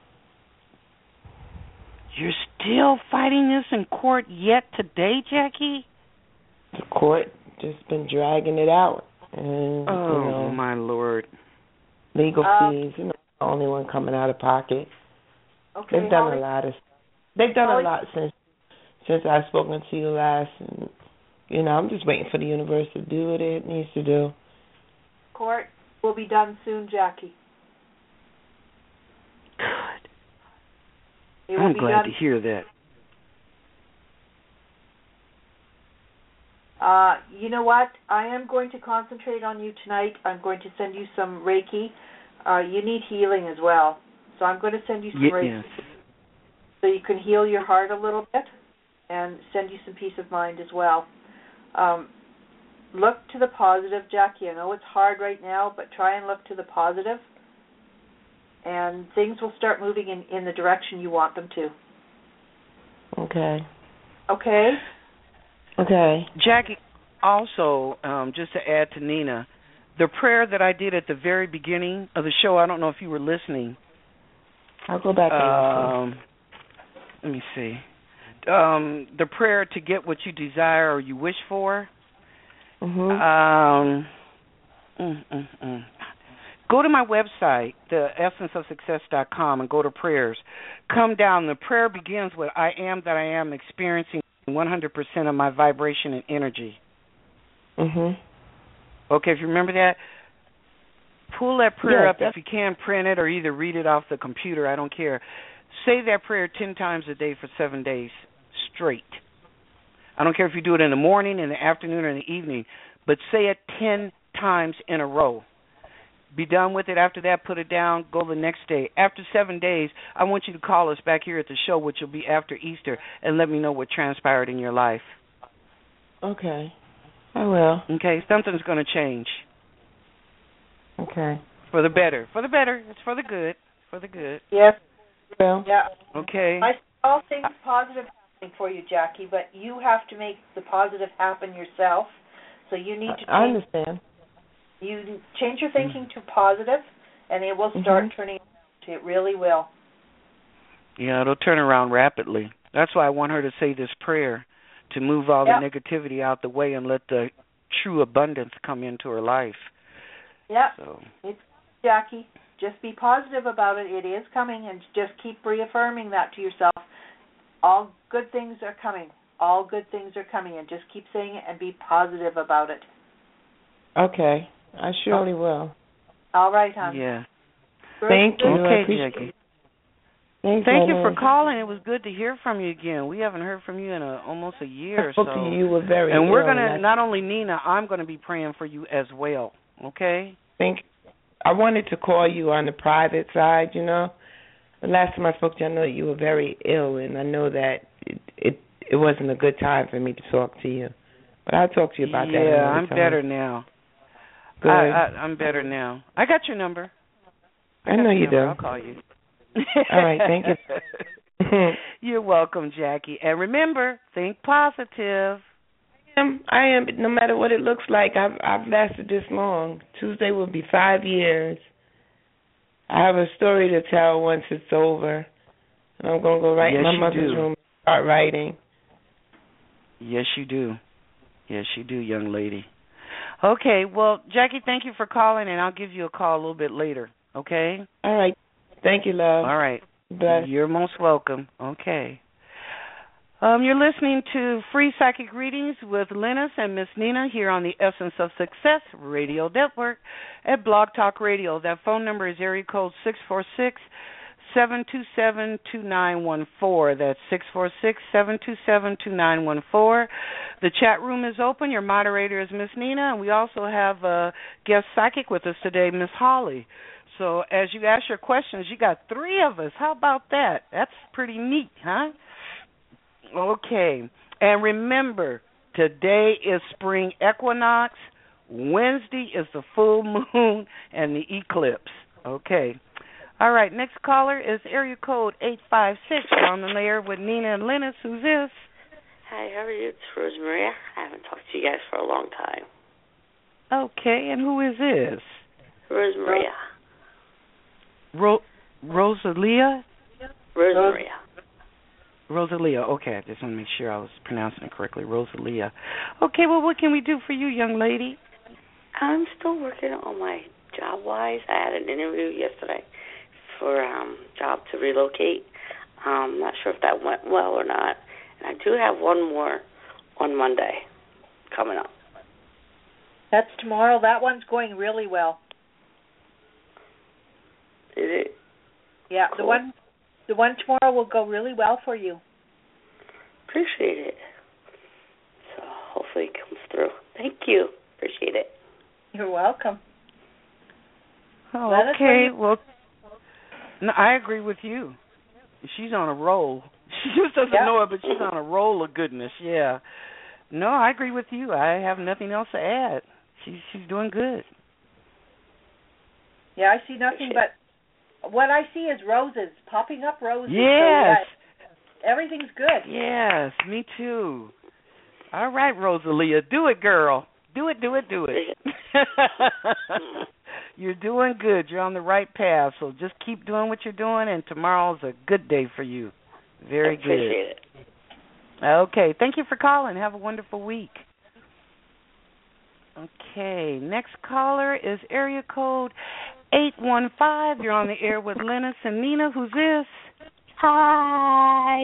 You're still fighting this in court yet today, Jackie? The court just been dragging it out. And, my Lord. Legal fees, the only one coming out of pocket. Okay, They've done Holly? a lot since I've spoken to you last, and I'm just waiting for the universe to do what it needs to do. Court will be done soon, Jackie. Good. I'm glad to hear that. You know what? I am going to concentrate on you tonight. I'm going to send you some Reiki. You need healing as well. So I'm going to send you some Reiki so you can heal your heart a little bit and send you some peace of mind as well. Look to the positive, Jackie. I know it's hard right now, but try and look to the positive, and things will start moving in the direction you want them to. Okay. Okay? Okay. Jackie, also, just to add to Nina, the prayer that I did at the very beginning of the show, I don't know if you were listening. I'll go back and listen. Let me see. The prayer to get what you desire or you wish for. Mm-hmm. Go to my website, theessenceofsuccess.com, and go to prayers. Come down. The prayer begins with, I am that I am experiencing 100% of my vibration and energy. Mm-hmm. Okay, if you remember that, pull that prayer up if you can, print it, or either read it off the computer. I don't care. Say that prayer 10 times a day for 7 days straight. I don't care if you do it in the morning, in the afternoon, or in the evening, but say it 10 times in a row. Be done with it. After that, put it down, go the next day. After 7 days, I want you to call us back here at the show, which will be after Easter, and let me know what transpired in your life. Okay. I will. Okay, something's going to change. Okay. For the better. For the better. It's for the good. For the good. Yes. Well. Yeah. Okay. I see all things positive happening for you, Jackie, but you have to make the positive happen yourself. So you need to I understand. You change your thinking to positive, and it will start turning around. It really will. Yeah, it'll turn around rapidly. That's why I want her to say this prayer to move all the negativity out the way and let the true abundance come into her life. Yeah. So. It's Jackie. Just be positive about it. It is coming, and just keep reaffirming that to yourself. All good things are coming. All good things are coming, and just keep saying it and be positive about it. Okay. I surely will. All right, hon. Yeah. Thank you. Okay, Jackie. Thank you for calling. It was good to hear from you again. We haven't heard from you in almost a year or so. You were very and we're ill, going to, not only Nina, I'm going to be praying for you as well, okay? I wanted to call you on the private side, The last time I spoke to you, I know that you were very ill, and I know that it wasn't a good time for me to talk to you. But I'll talk to you about that another time. Yeah, I'm better now. Good. I'm better now. I got your number. I know you do. I'll call you. All right, thank you. You're welcome, Jackie. And remember, think positive. I am. No matter what it looks like, I've lasted this long. Tuesday will be 5 years. I have a story to tell once it's over. And I'm going to go right in my mother's room and start writing. Yes, you do. Yes, you do, young lady. Okay, well, Jackie, thank you for calling, and I'll give you a call a little bit later, okay? All right. Thank you, love. All right. Bless. You're most welcome. Okay. You're listening to Free Psychic Readings with Linus and Miss Nina here on the Essence of Success Radio Network at Blog Talk Radio. That phone number is area code 646-727-2914. That's 646-727-2914. The chat room is open. Your moderator is Miss Nina, and we also have a guest psychic with us today, Miss Holly. So as you ask your questions, you got 3 of us. How about that? That's pretty neat, huh? Okay. And remember, today is spring equinox. Wednesday is the full moon and the eclipse. Okay. All right. Next caller is area code 856. You're on the air with Nina and Linus. Who's this? Hi, how are you? It's Rosemaria. I haven't talked to you guys for a long time. Okay, and who is this? Rosemaria. Rosalia? Rosemaria. Rosalia. Okay, I just want to make sure I was pronouncing it correctly. Rosalia. Okay, well, what can we do for you, young lady? I'm still working on my job-wise. I had an interview yesterday for a job to relocate. I'm not sure if that went well or not. And I do have one more on Monday coming up. That's tomorrow. That one's going really well. Is it? Yeah, cool. the one tomorrow will go really well for you. Appreciate it. So hopefully it comes through. Thank you. Appreciate it. You're welcome. Oh, okay. Well, no, I agree with you. She's on a roll. She just doesn't know it, but she's on a roll of goodness. Yeah. No, I agree with you. I have nothing else to add. She's doing good. Yeah, I see nothing but what I see is roses, popping up roses. Yes. So, everything's good. Yes, me too. All right, Rosalia, do it, girl. Do it. You're doing good. You're on the right path. So just keep doing what you're doing, and tomorrow's a good day for you. Very good. Appreciate it. Okay. Thank you for calling. Have a wonderful week. Okay. Next caller is area code 815. You're on the air with Lennis and Nina. Who's this? Hi.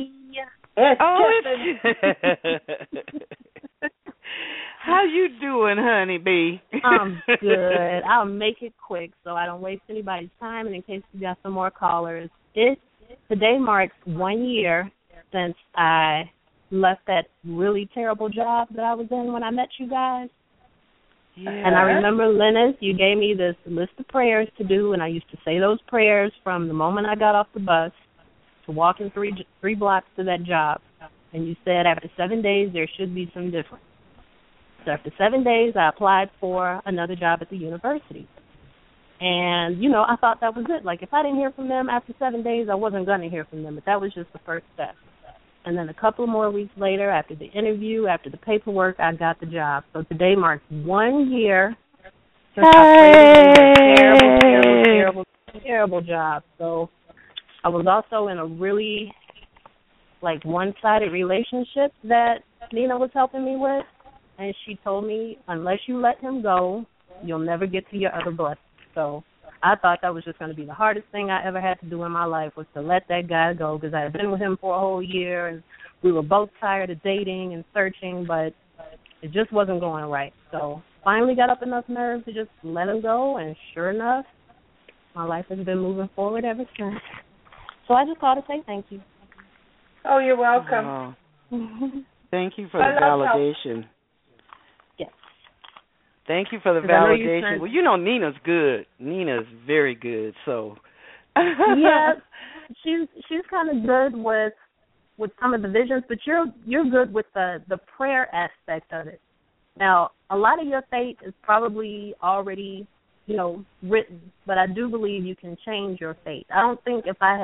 How you doing, honey bee? I'm good. I'll make it quick so I don't waste anybody's time, and in case we got some more callers. Today marks 1 year since I left that really terrible job that I was in when I met you guys. Yeah. And I remember, Lennis, you gave me this list of prayers to do, and I used to say those prayers from the moment I got off the bus to walking three blocks to that job. And you said after 7 days there should be some difference. So after 7 days, I applied for another job at the university. And, I thought that was it. Like, if I didn't hear from them after 7 days, I wasn't going to hear from them. But that was just the first step. And then a couple more weeks later, after the interview, after the paperwork, I got the job. So today marks 1 year since I created a terrible job. So I was also in a really, one-sided relationship that Nina was helping me with. And she told me, unless you let him go, you'll never get to your other blessings. So I thought that was just going to be the hardest thing I ever had to do in my life, was to let that guy go, because I had been with him for a whole year, and we were both tired of dating and searching, but it just wasn't going right. So finally got up enough nerve to just let him go, and sure enough, my life has been moving forward ever since. So I just called to say thank you. Oh, you're welcome. Oh. Thank you for the validation. Yes. Thank you for the validation. Well, Nina's good. Nina's very good. So. Yeah, she's kind of good with some of the visions, but you're good with the prayer aspect of it. Now, a lot of your fate is probably already, written, but I do believe you can change your fate. I don't think if I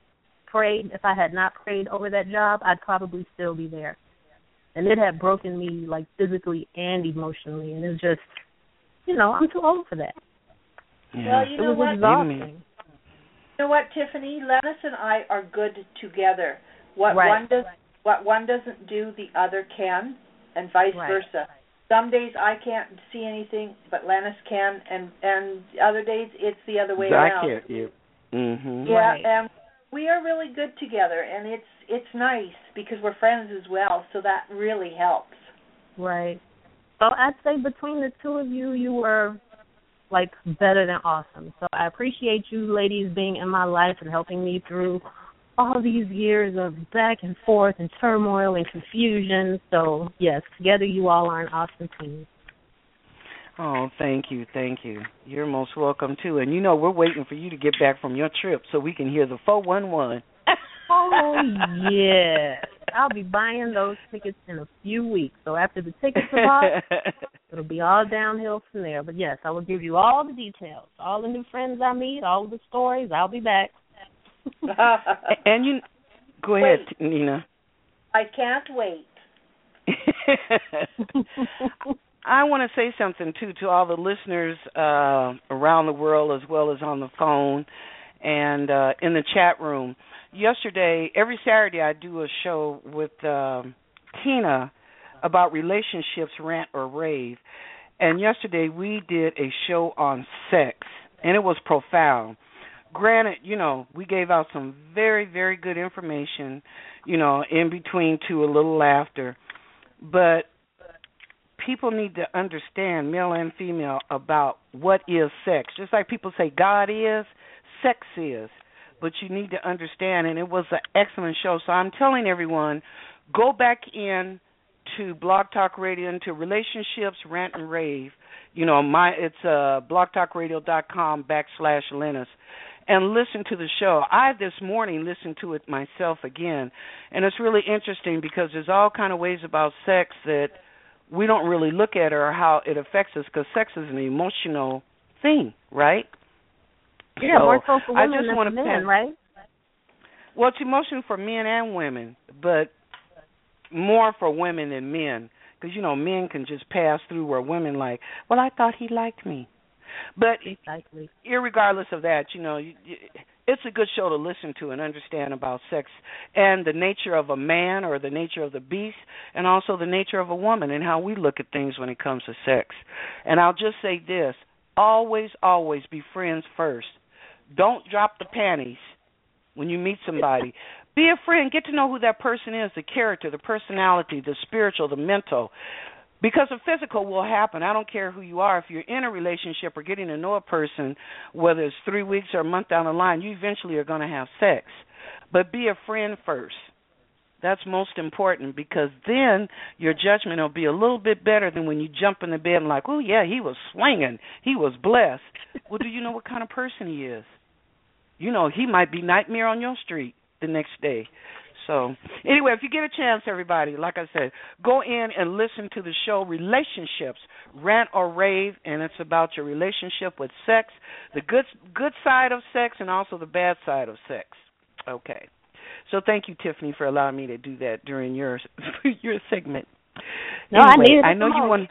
had not prayed over that job, I'd probably still be there. And it had broken me, physically and emotionally, and it's just, I'm too old for that. Yeah. Well, you know what? Exhausting. You know what, Tiffany? Lennis and I are good together. What one doesn't do, the other can, and vice versa. Some days I can't see anything, but Lennis can, and other days it's the other way around. I can't. Yeah. Mm-hmm. Yeah, and we are really good together, and it's nice because we're friends as well, so that really helps. Right. So I'd say between the two of you, you were better than awesome. So I appreciate you ladies being in my life and helping me through all these years of back and forth and turmoil and confusion. So yes, together you all are an awesome team. Oh, thank you. You're most welcome, too. And we're waiting for you to get back from your trip so we can hear the 411. Oh, yeah. I'll be buying those tickets in a few weeks. So after the tickets are bought, it'll be all downhill from there. But, yes, I will give you all the details, all the new friends I meet, all the stories. I'll be back. And go ahead, Nina. I can't wait. I want to say something, too, to all the listeners around the world as well as on the phone and in the chat room. Yesterday, every Saturday, I do a show with Tina about relationships, rant or rave. And yesterday, we did a show on sex, and it was profound. Granted, we gave out some very, very good information, in between to a little laughter. But people need to understand, male and female, about what is sex. Just like people say God is, sex is. But you need to understand, and it was an excellent show. So I'm telling everyone, go back in to Blog Talk Radio, into Relationships, Rant and Rave. It's blogtalkradio.com/Lennis. And listen to the show. I, this morning, listened to it myself again. And it's really interesting because there's all kind of ways about sex that we don't really look at or how it affects us, because sex is an emotional thing, right? Yeah, so more so for women than for men, right? Well, it's emotional for men and women, but more for women than men. Because, men can just pass through where women like, well, I thought he liked me. But exactly. Irregardless of that, it's a good show to listen to and understand about sex and the nature of a man or the nature of the beast, and also the nature of a woman and how we look at things when it comes to sex. And I'll just say this, always, always be friends first. Don't drop the panties when you meet somebody. Be a friend. Get to know who that person is, the character, the personality, the spiritual, the mental. Because the physical will happen. I don't care who you are. If you're in a relationship or getting to know a person, whether it's 3 weeks or a month down the line, you eventually are going to have sex. But be a friend first. That's most important, because then your judgment will be a little bit better than when you jump in the bed and like, oh, yeah, he was swinging. He was blessed. Well, do you know what kind of person he is? He might be nightmare on your street the next day. So, anyway, if you get a chance, everybody, like I said, go in and listen to the show Relationships, Rant or Rave, and it's about your relationship with sex, the good side of sex and also the bad side of sex. Okay. So thank you, Tiffany, for allowing me to do that during your segment. No, anyway, I know you want.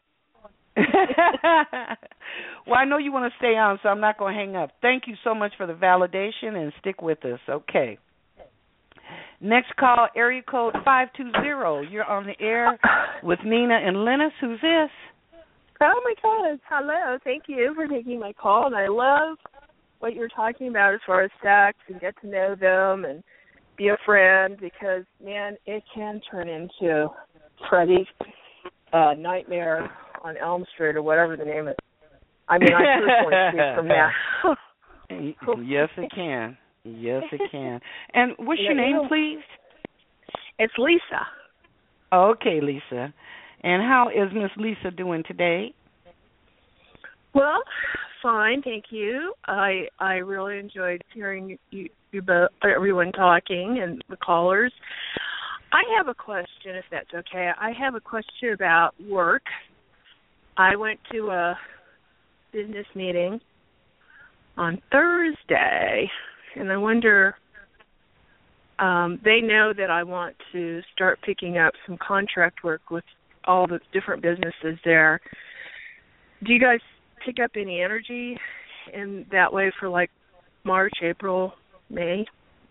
Well, I know you want to stay on, so I'm not going to hang up. Thank you so much for the validation, and stick with us. Okay. Next call, area code 520. You're on the air with Nina and Lennis. Who's this? Oh, my gosh. Hello. Thank you for taking my call. And I love what you're talking about as far as sex and get to know them and be a friend, because, man, it can turn into Freddy's Nightmare on Elm Street or whatever the name is. I mean, I personally speak from that. Yes, it can. Yes, it can. And what's your name, please? It's Lisa. Okay, Lisa. And how is Miss Lisa doing today? Well, fine, thank you. I really enjoyed hearing you both, everyone talking and the callers. I have a question, if that's okay. I have a question about work. I went to a business meeting on Thursday, and I wonder, they know that I want to start picking up some contract work with all the different businesses there. Do you guys pick up any energy in that way for like March, April, May?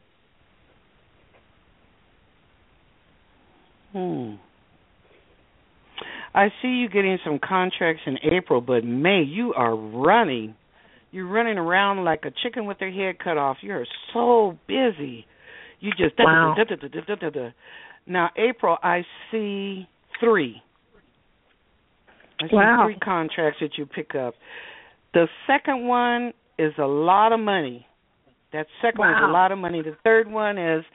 I see you getting some contracts in April, but May, you are running. You're running around like a chicken with their head cut off. You're so busy. You just... Wow. Now, April, I see 3. I see 3 contracts that you pick up. The second one is a lot of money. That second one is a lot of money. The third one is,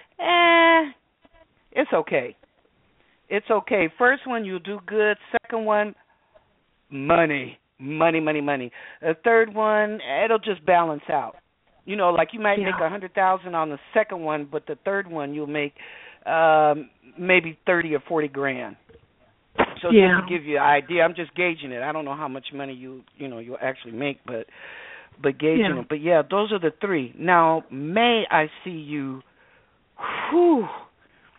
it's okay. It's okay. First one, you'll do good. Second one, money. The third one, it'll just balance out. You know, like you might make $100,000 on the second one, but the third one you'll make maybe 30 or 40 grand. So just to give you an idea, I'm just gauging it. I don't know how much money you'll actually make, but gauging it. But yeah, those are the 3. Now May, I see you.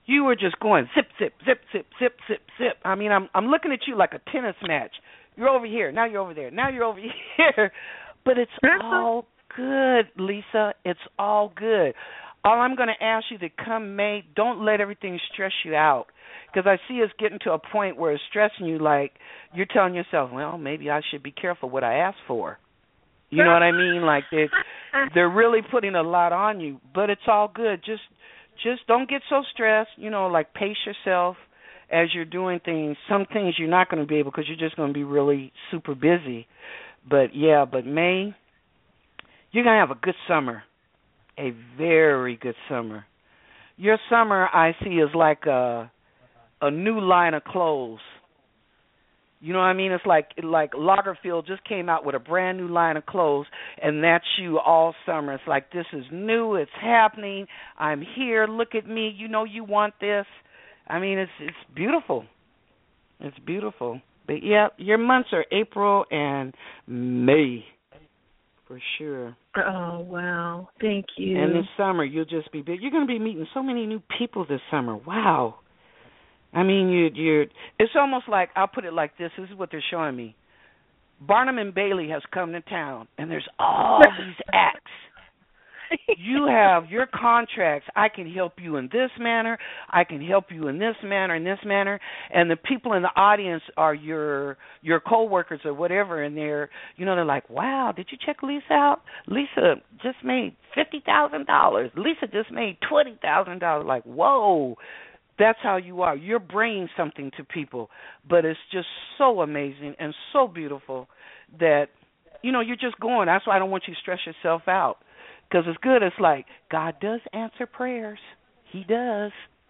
You were just going zip, zip, zip, zip, zip, zip, zip. I mean, I'm looking at you like a tennis match. You're over here, now you're over there, now you're over here. But it's all good, Lisa. It's all good. All I'm going to ask you to come May, don't let everything stress you out. Because I see us getting to a point where it's stressing you, like you're telling yourself, well, maybe I should be careful what I ask for. You know what I mean? Like they're really putting a lot on you. But it's all good. Just don't get so stressed. You know, like pace yourself as you're doing things. Some things you're not going to be able because you're just going to be really super busy. But May, you're going to have a good summer, a very good summer. Your summer, I see, is like a new line of clothes. You know what I mean? It's like Lagerfeld just came out with a brand new line of clothes, and that's you all summer. It's like, this is new. It's happening. I'm here. Look at me. You know you want this. I mean, it's beautiful. It's beautiful. But, yeah, your months are April and May for sure. Oh, wow. Thank you. And this summer, you'll just be big. You're going to be meeting so many new people this summer. Wow. I mean, you're. It's almost like, I'll put it like this. This is what they're showing me. Barnum and Bailey has come to town, and there's all these acts. You have your contracts. I can help you in this manner. I can help you in this manner, and the people in the audience are your coworkers or whatever, and they're like, wow, did you check Lisa out? Lisa just made $50,000. Lisa just made $20,000. Like, whoa. That's how you are. You're bringing something to people, but it's just so amazing and so beautiful that, you're just going. That's why I don't want you to stress yourself out, because it's good. It's like God does answer prayers. He does.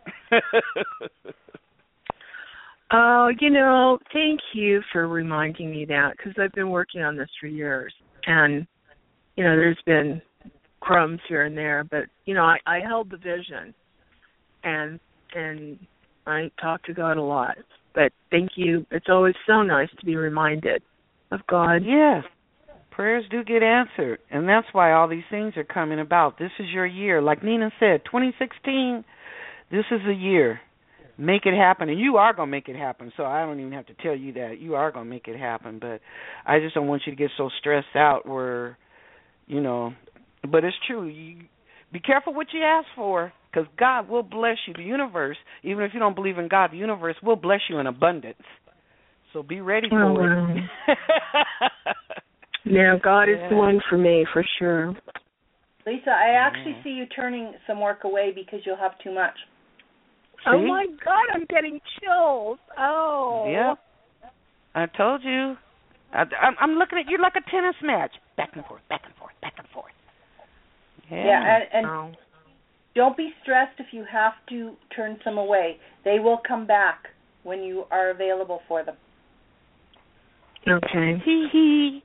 Oh, thank you for reminding me that, because I've been working on this for years, and, there's been crumbs here and there, but, I held the vision, and I talk to God a lot. But thank you. It's always so nice to be reminded of God. Yes. Prayers do get answered, and that's why all these things are coming about. This is your year. Like Nina said, 2016, this is a year. Make it happen, and you are going to make it happen, so I don't even have to tell you that. You are going to make it happen, but I just don't want you to get so stressed out where, but it's true. You be careful what you ask for, because God will bless you. The universe, even if you don't believe in God, the universe will bless you in abundance. So be ready for it. Now, God is the one for me, for sure. Lisa, I actually see you turning some work away because you'll have too much. See? Oh, my God, I'm getting chills. Oh. Yeah. I told you. I'm looking at you like a tennis match. Back and forth, back and forth, back and forth. Yeah, and don't be stressed if you have to turn some away. They will come back when you are available for them. Okay. Hee.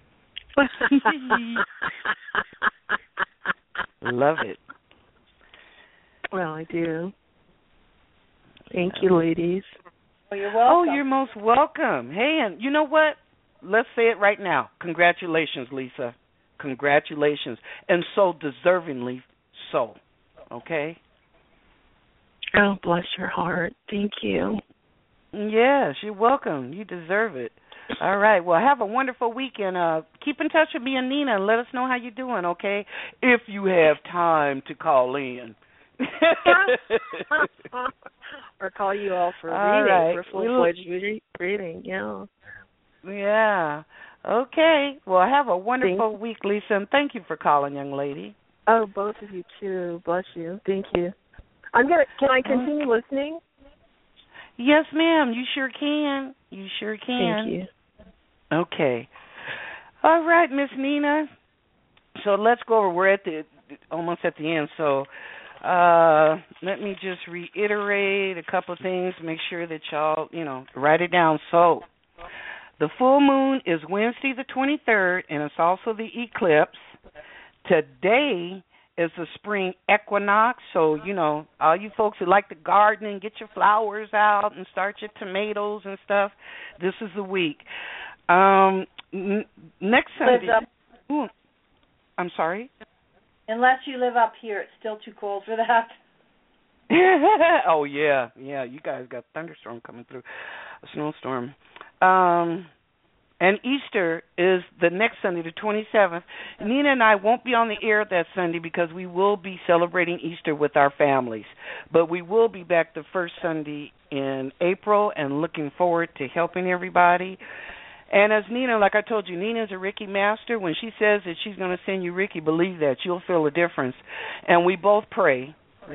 Love it. Well, I do. Thank you, ladies. Well, you're welcome. Oh, you're most welcome. Hey, and you know what? Let's say it right now. Congratulations, Lisa. Congratulations. And so deservingly so. Okay? Oh, bless your heart. Thank you. Yes, you're welcome. You deserve it. All right. Well, have a wonderful weekend. Keep in touch with me and Nina and let us know how you're doing, okay? If you have time to call in. Or call you all for a reading, right. For full-fledged reading, yeah. Yeah. Okay. Well, have a wonderful week, Lisa, and thank you for calling, young lady. Oh, both of you, too. Bless you. Thank you. Can I continue listening? Yes, ma'am. You sure can. You sure can. Thank you. Okay. All right, Miss Nina. So let's go over. We're almost at the end. So let me just reiterate a couple of things. Make sure that y'all, write it down. So the full moon is Wednesday the 23rd, and it's also the eclipse. Today is the spring equinox, so, all you folks who like to garden and get your flowers out and start your tomatoes and stuff, this is the week. Next Sunday. I'm sorry? Unless you live up here, it's still too cold for that. Oh yeah. You guys got a thunderstorm coming through, a snowstorm. And Easter is the next Sunday, the 27th. Nina and I won't be on the air that Sunday because we will be celebrating Easter with our families. But we will be back the first Sunday in April and looking forward to helping everybody. And as Nina, like I told you, Nina's a Reiki master. When she says that she's going to send you Reiki, believe that. You'll feel a difference. And we both pray.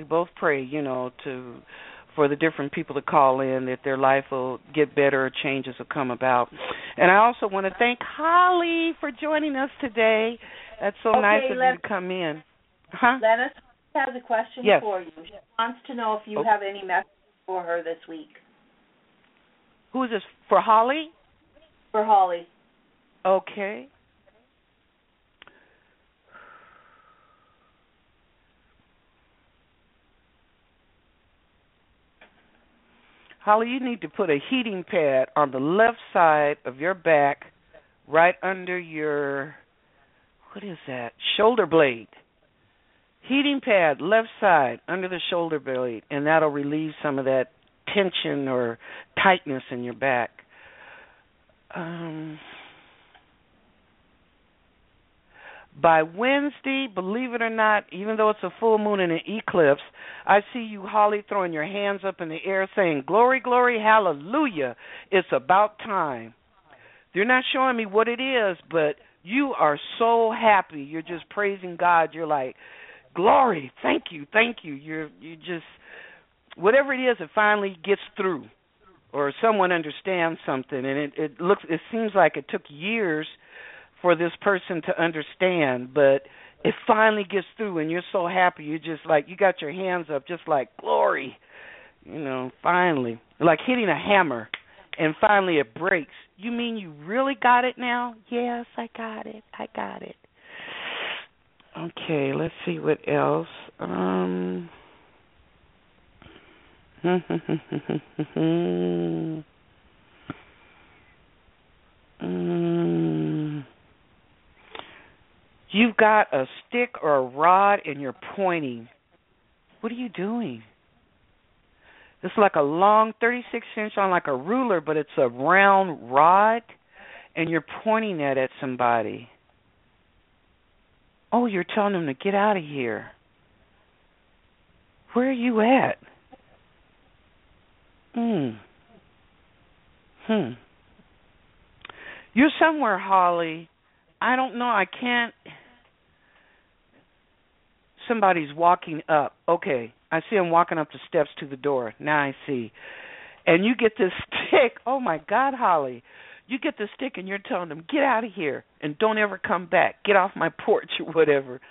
For the different people to call in, that their life will get better or changes will come about. And I also want to thank Holly for joining us today. That's so nice of you to come in. Lennis has a question Yes. for you. She wants to know if you have any messages for her this week. Who is this? For Holly? For Holly. Okay. Holly, you need to put a heating pad on the left side of your back, right under your, shoulder blade. Heating pad, left side, under the shoulder blade, and that'll relieve some of that tension or tightness in your back. By Wednesday, believe it or not, even though it's a full moon and an eclipse, I see you, Holly, throwing your hands up in the air saying, glory, glory, hallelujah, it's about time. They're not showing me what it is, but you are so happy. You're just praising God. You're like, glory, thank you. You just, whatever it is, it finally gets through, or someone understands something, and it seems like it took years for this person to understand, but it finally gets through, and you're so happy. You're just like, you got your hands up just like, glory, finally. Like hitting a hammer, and finally it breaks. You mean you really got it now? Yes, I got it. Okay, let's see what else. You've got a stick or a rod and you're pointing. What are you doing? It's like a long 36-inch on like a ruler, but it's a round rod, and you're pointing that at somebody. Oh, you're telling them to get out of here. Where are you at? You're somewhere, Holly. I don't know. I can't. Somebody's walking up. Okay. I see him walking up the steps to the door. Now I see. And you get this stick. Oh, my God, Holly. You get the stick and you're telling them, get out of here and don't ever come back. Get off my porch or whatever.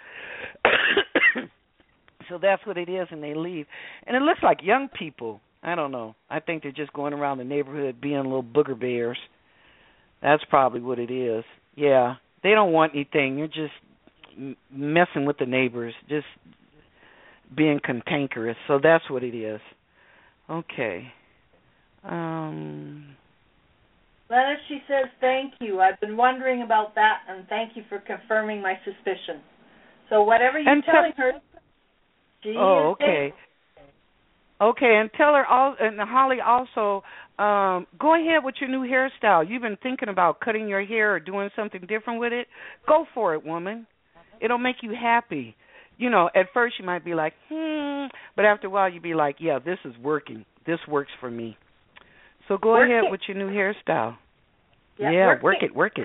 So that's what it is, and they leave. And it looks like young people. I don't know. I think they're just going around the neighborhood being little booger bears. That's probably what it is. Yeah. They don't want anything. You're just messing with the neighbors, just being cantankerous. So that's what it is. Okay. Lennis, she says, thank you. I've been wondering about that, and thank you for confirming my suspicion. So whatever you're telling her, she is okay. Okay, and tell her, and Holly also, go ahead with your new hairstyle. You've been thinking about cutting your hair or doing something different with it. Go for it, woman. It'll make you happy. At first you might be like, but after a while you'll be like, yeah, this is working. This works for me. So go ahead with your new hairstyle. Yeah, work it.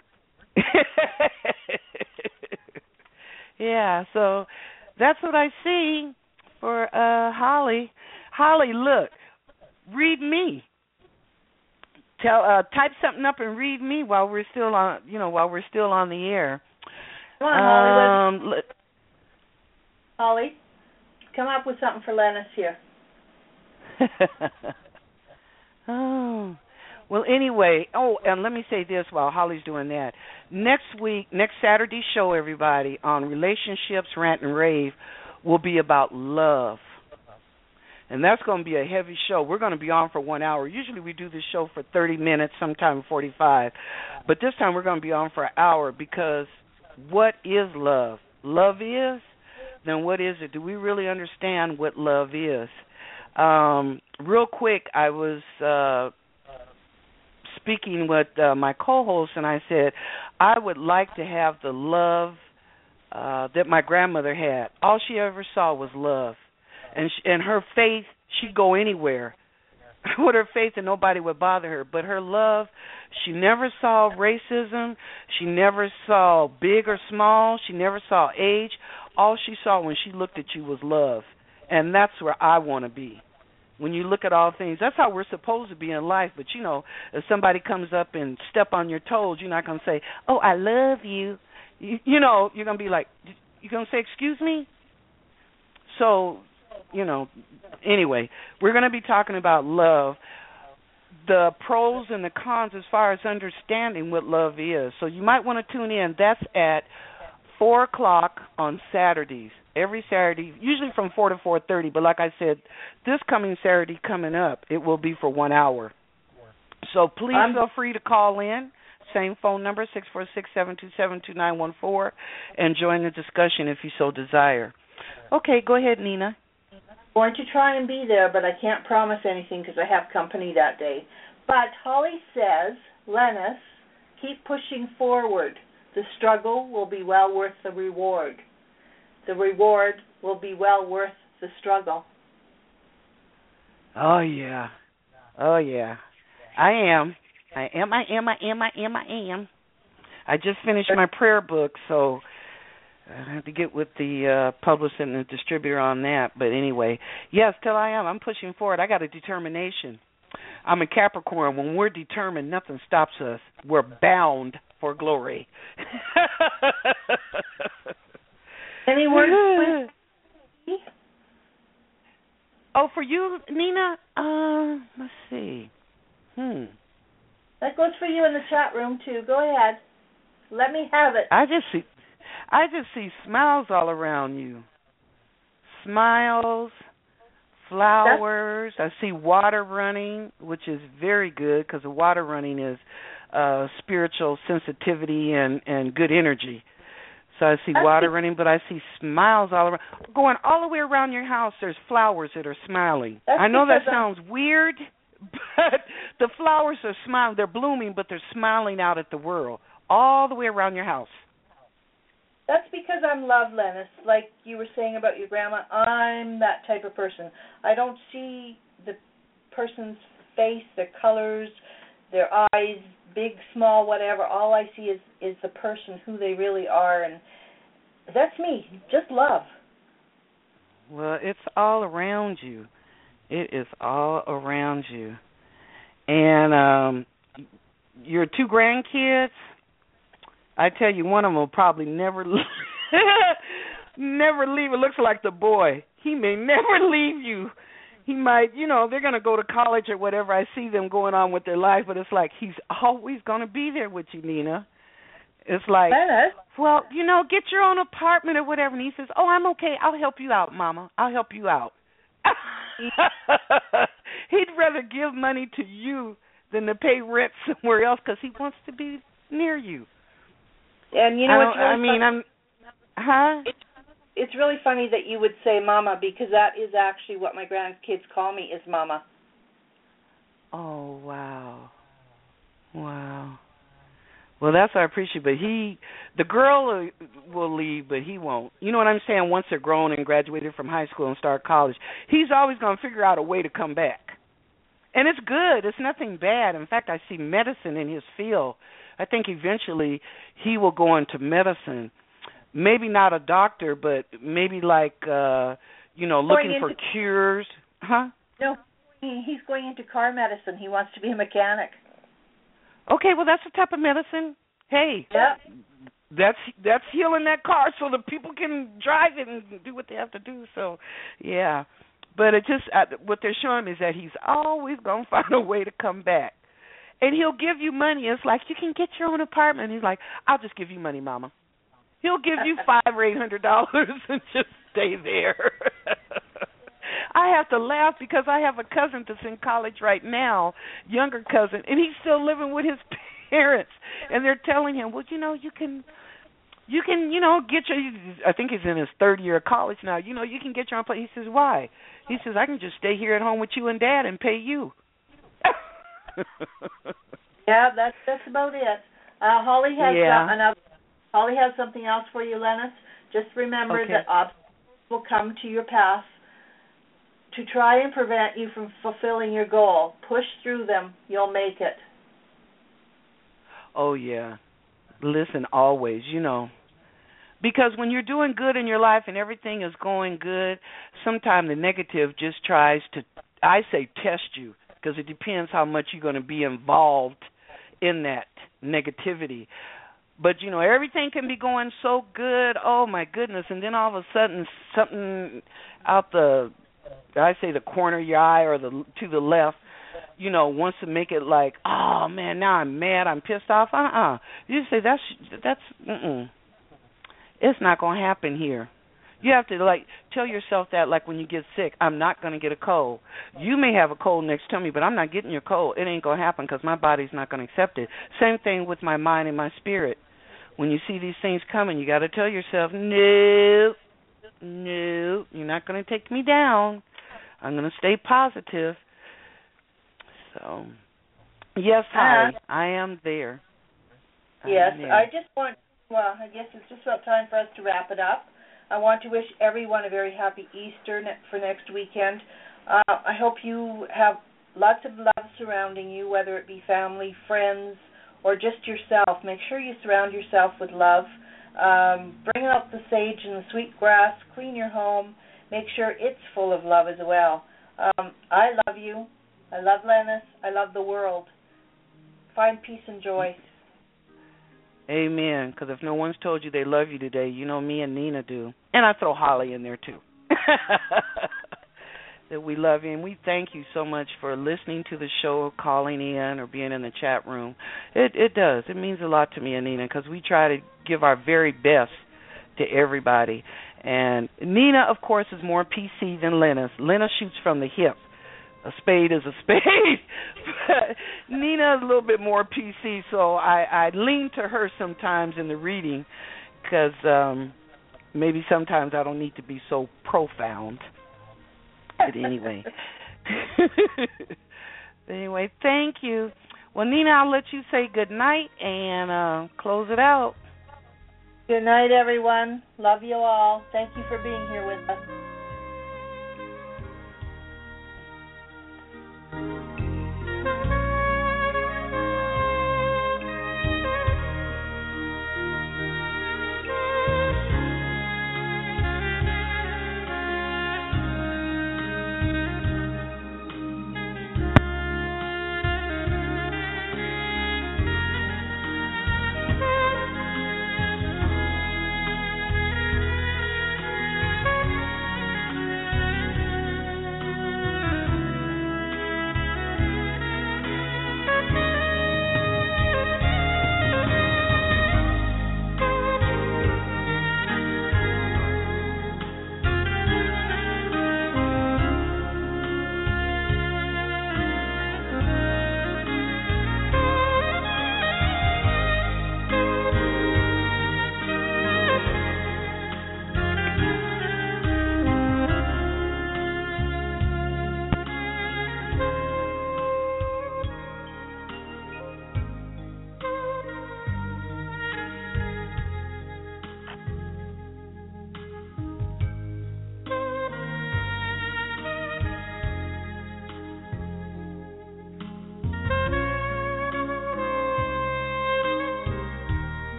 Yeah, so that's what I see for Holly. Holly, look, read me. Type something up and read me while we're still on, the air. Come on, Holly. Holly, come up with something for Lennis here. Oh, well, anyway. Oh, and let me say this while Holly's doing that. Next Saturday's show, everybody, on Relationships, Rant and Rave, will be about love. And that's going to be a heavy show. We're going to be on for 1 hour. Usually we do this show for 30 minutes, sometime 45. But this time we're going to be on for an hour because what is love? Love is? Then what is it? Do we really understand what love is? Real quick, I was speaking with my co-host, and I said I would like to have the love that my grandmother had. All she ever saw was love, and her faith, she'd go anywhere with her faith, and nobody would bother her. But her love, she never saw racism. She never saw big or small. She never saw age. All she saw when she looked at you was love, and that's where I want to be. When you look at all things, that's how we're supposed to be in life. But, you know, if somebody comes up and step on your toes, you're not going to say, oh, I love you. You know, you're going to be like, you're going to say, excuse me? So, you know, anyway, we're going to be talking about love, the pros and the cons as far as understanding what love is. So you might want to tune in. That's at 4 o'clock on Saturdays. Every Saturday, usually from 4 to 4:30. But like I said, this coming Saturday coming up, it will be for 1 hour. So please feel free to call in. Same phone number, 646-727-2914, and join the discussion if you so desire. Okay, go ahead, Nina. Going to try and be there, but I can't promise anything because I have company that day. But Holly says, Lennis, keep pushing forward. The struggle will be well worth the reward. The reward will be well worth the struggle. Oh, yeah. Oh, yeah. I am. I just finished my prayer book, so I have to get with the publisher and the distributor on that. But anyway, yes, till I am. I'm pushing forward. I got a determination. I'm a Capricorn. When we're determined, nothing stops us. We're bound for glory. Any words? Oh, for you, Nina? Let's see. That goes for you in the chat room too. Go ahead. Let me have it. I just see smiles all around you. Smiles, flowers. I see water running, which is very good because the water running is spiritual sensitivity and good energy. So I see water running, but I see smiles all around. Going all the way around your house, there's flowers that are smiling. I know that sounds weird, but the flowers are smiling. They're blooming, but they're smiling out at the world all the way around your house. That's because I'm love, Lennis. Like you were saying about your grandma, I'm that type of person. I don't see the person's face, their colors, their eyes, big, small, whatever. All I see is the person, who they really are, and that's me. Just love. Well, it's all around you. It is all around you. And your two grandkids, I tell you, one of them will probably never never leave. It looks like the boy. He may never leave you. He might, they're going to go to college or whatever. I see them going on with their life, but it's like he's always going to be there with you, Nina. It's like, well, get your own apartment or whatever. And he says, oh, I'm okay. I'll help you out, Mama. I'll help you out. He'd rather give money to you than to pay rent somewhere else because he wants to be near you. And you know what's really funny? It's really funny that you would say Mama because that is actually what my grandkids call me is Mama. Oh, wow. Wow. Well, that's what I appreciate. But the girl will leave, but he won't. You know what I'm saying? Once they're grown and graduated from high school and start college, he's always going to figure out a way to come back. And it's good. It's nothing bad. In fact, I see medicine in his field. I think eventually he will go into medicine. Maybe not a doctor, but maybe like, looking for cures. Huh? No, he's going into car medicine. He wants to be a mechanic. Okay, well, that's the type of medicine. Hey, that's healing that car so the people can drive it and do what they have to do. So, yeah. But it just what they're showing me is that he's always going to find a way to come back. And he'll give you money. It's like, you can get your own apartment. He's like, I'll just give you money, Mama. He'll give you $500 or $800 and just stay there. I have to laugh because I have a cousin that's in college right now, younger cousin, and he's still living with his parents. And they're telling him, well, you can You can, get your, I think he's in his third year of college now, you can get your own place. He says, why? He says, I can just stay here at home with you and Dad and pay you. Yeah, that's about it. Holly has something else for you, Lennis. Just remember that obstacles will come to your path to try and prevent you from fulfilling your goal. Push through them. You'll make it. Oh, yeah. Listen, always, because when you're doing good in your life and everything is going good, sometimes the negative just tries to, I say, test you, because it depends how much you're going to be involved in that negativity. But, everything can be going so good, oh, my goodness, and then all of a sudden something out the corner of your eye or to the left, wants to make it like, oh, man, now I'm mad, I'm pissed off. You say, that's it's not going to happen here. You have to, tell yourself that, when you get sick, I'm not going to get a cold. You may have a cold next to me, but I'm not getting your cold. It ain't going to happen because my body's not going to accept it. Same thing with my mind and my spirit. When you see these things coming, you got to tell yourself, no, you're not going to take me down. I'm going to stay positive. So, yes, Holly, I am there. Yes, I guess it's just about time for us to wrap it up. I want to wish everyone a very happy Easter for next weekend. I hope you have lots of love surrounding you, whether it be family, friends, or just yourself. Make sure you surround yourself with love. Bring out the sage and the sweet grass. Clean your home. Make sure it's full of love as well. I love you. I love Lennis. I love the world. Find peace and joy. Amen. Because if no one's told you they love you today, me and Nina do. And I throw Holly in there, too. That we love you. And we thank you so much for listening to the show, calling in, or being in the chat room. It does. It means a lot to me and Nina because we try to give our very best to everybody. And Nina, of course, is more PC than Lennis. Lennis shoots from the hip. A spade is a spade. But Nina is a little bit more PC, so I lean to her sometimes in the reading because maybe sometimes I don't need to be so profound. But anyway. Anyway, thank you. Well, Nina, I'll let you say good night and close it out. Good night, everyone. Love you all. Thank you for being here with us.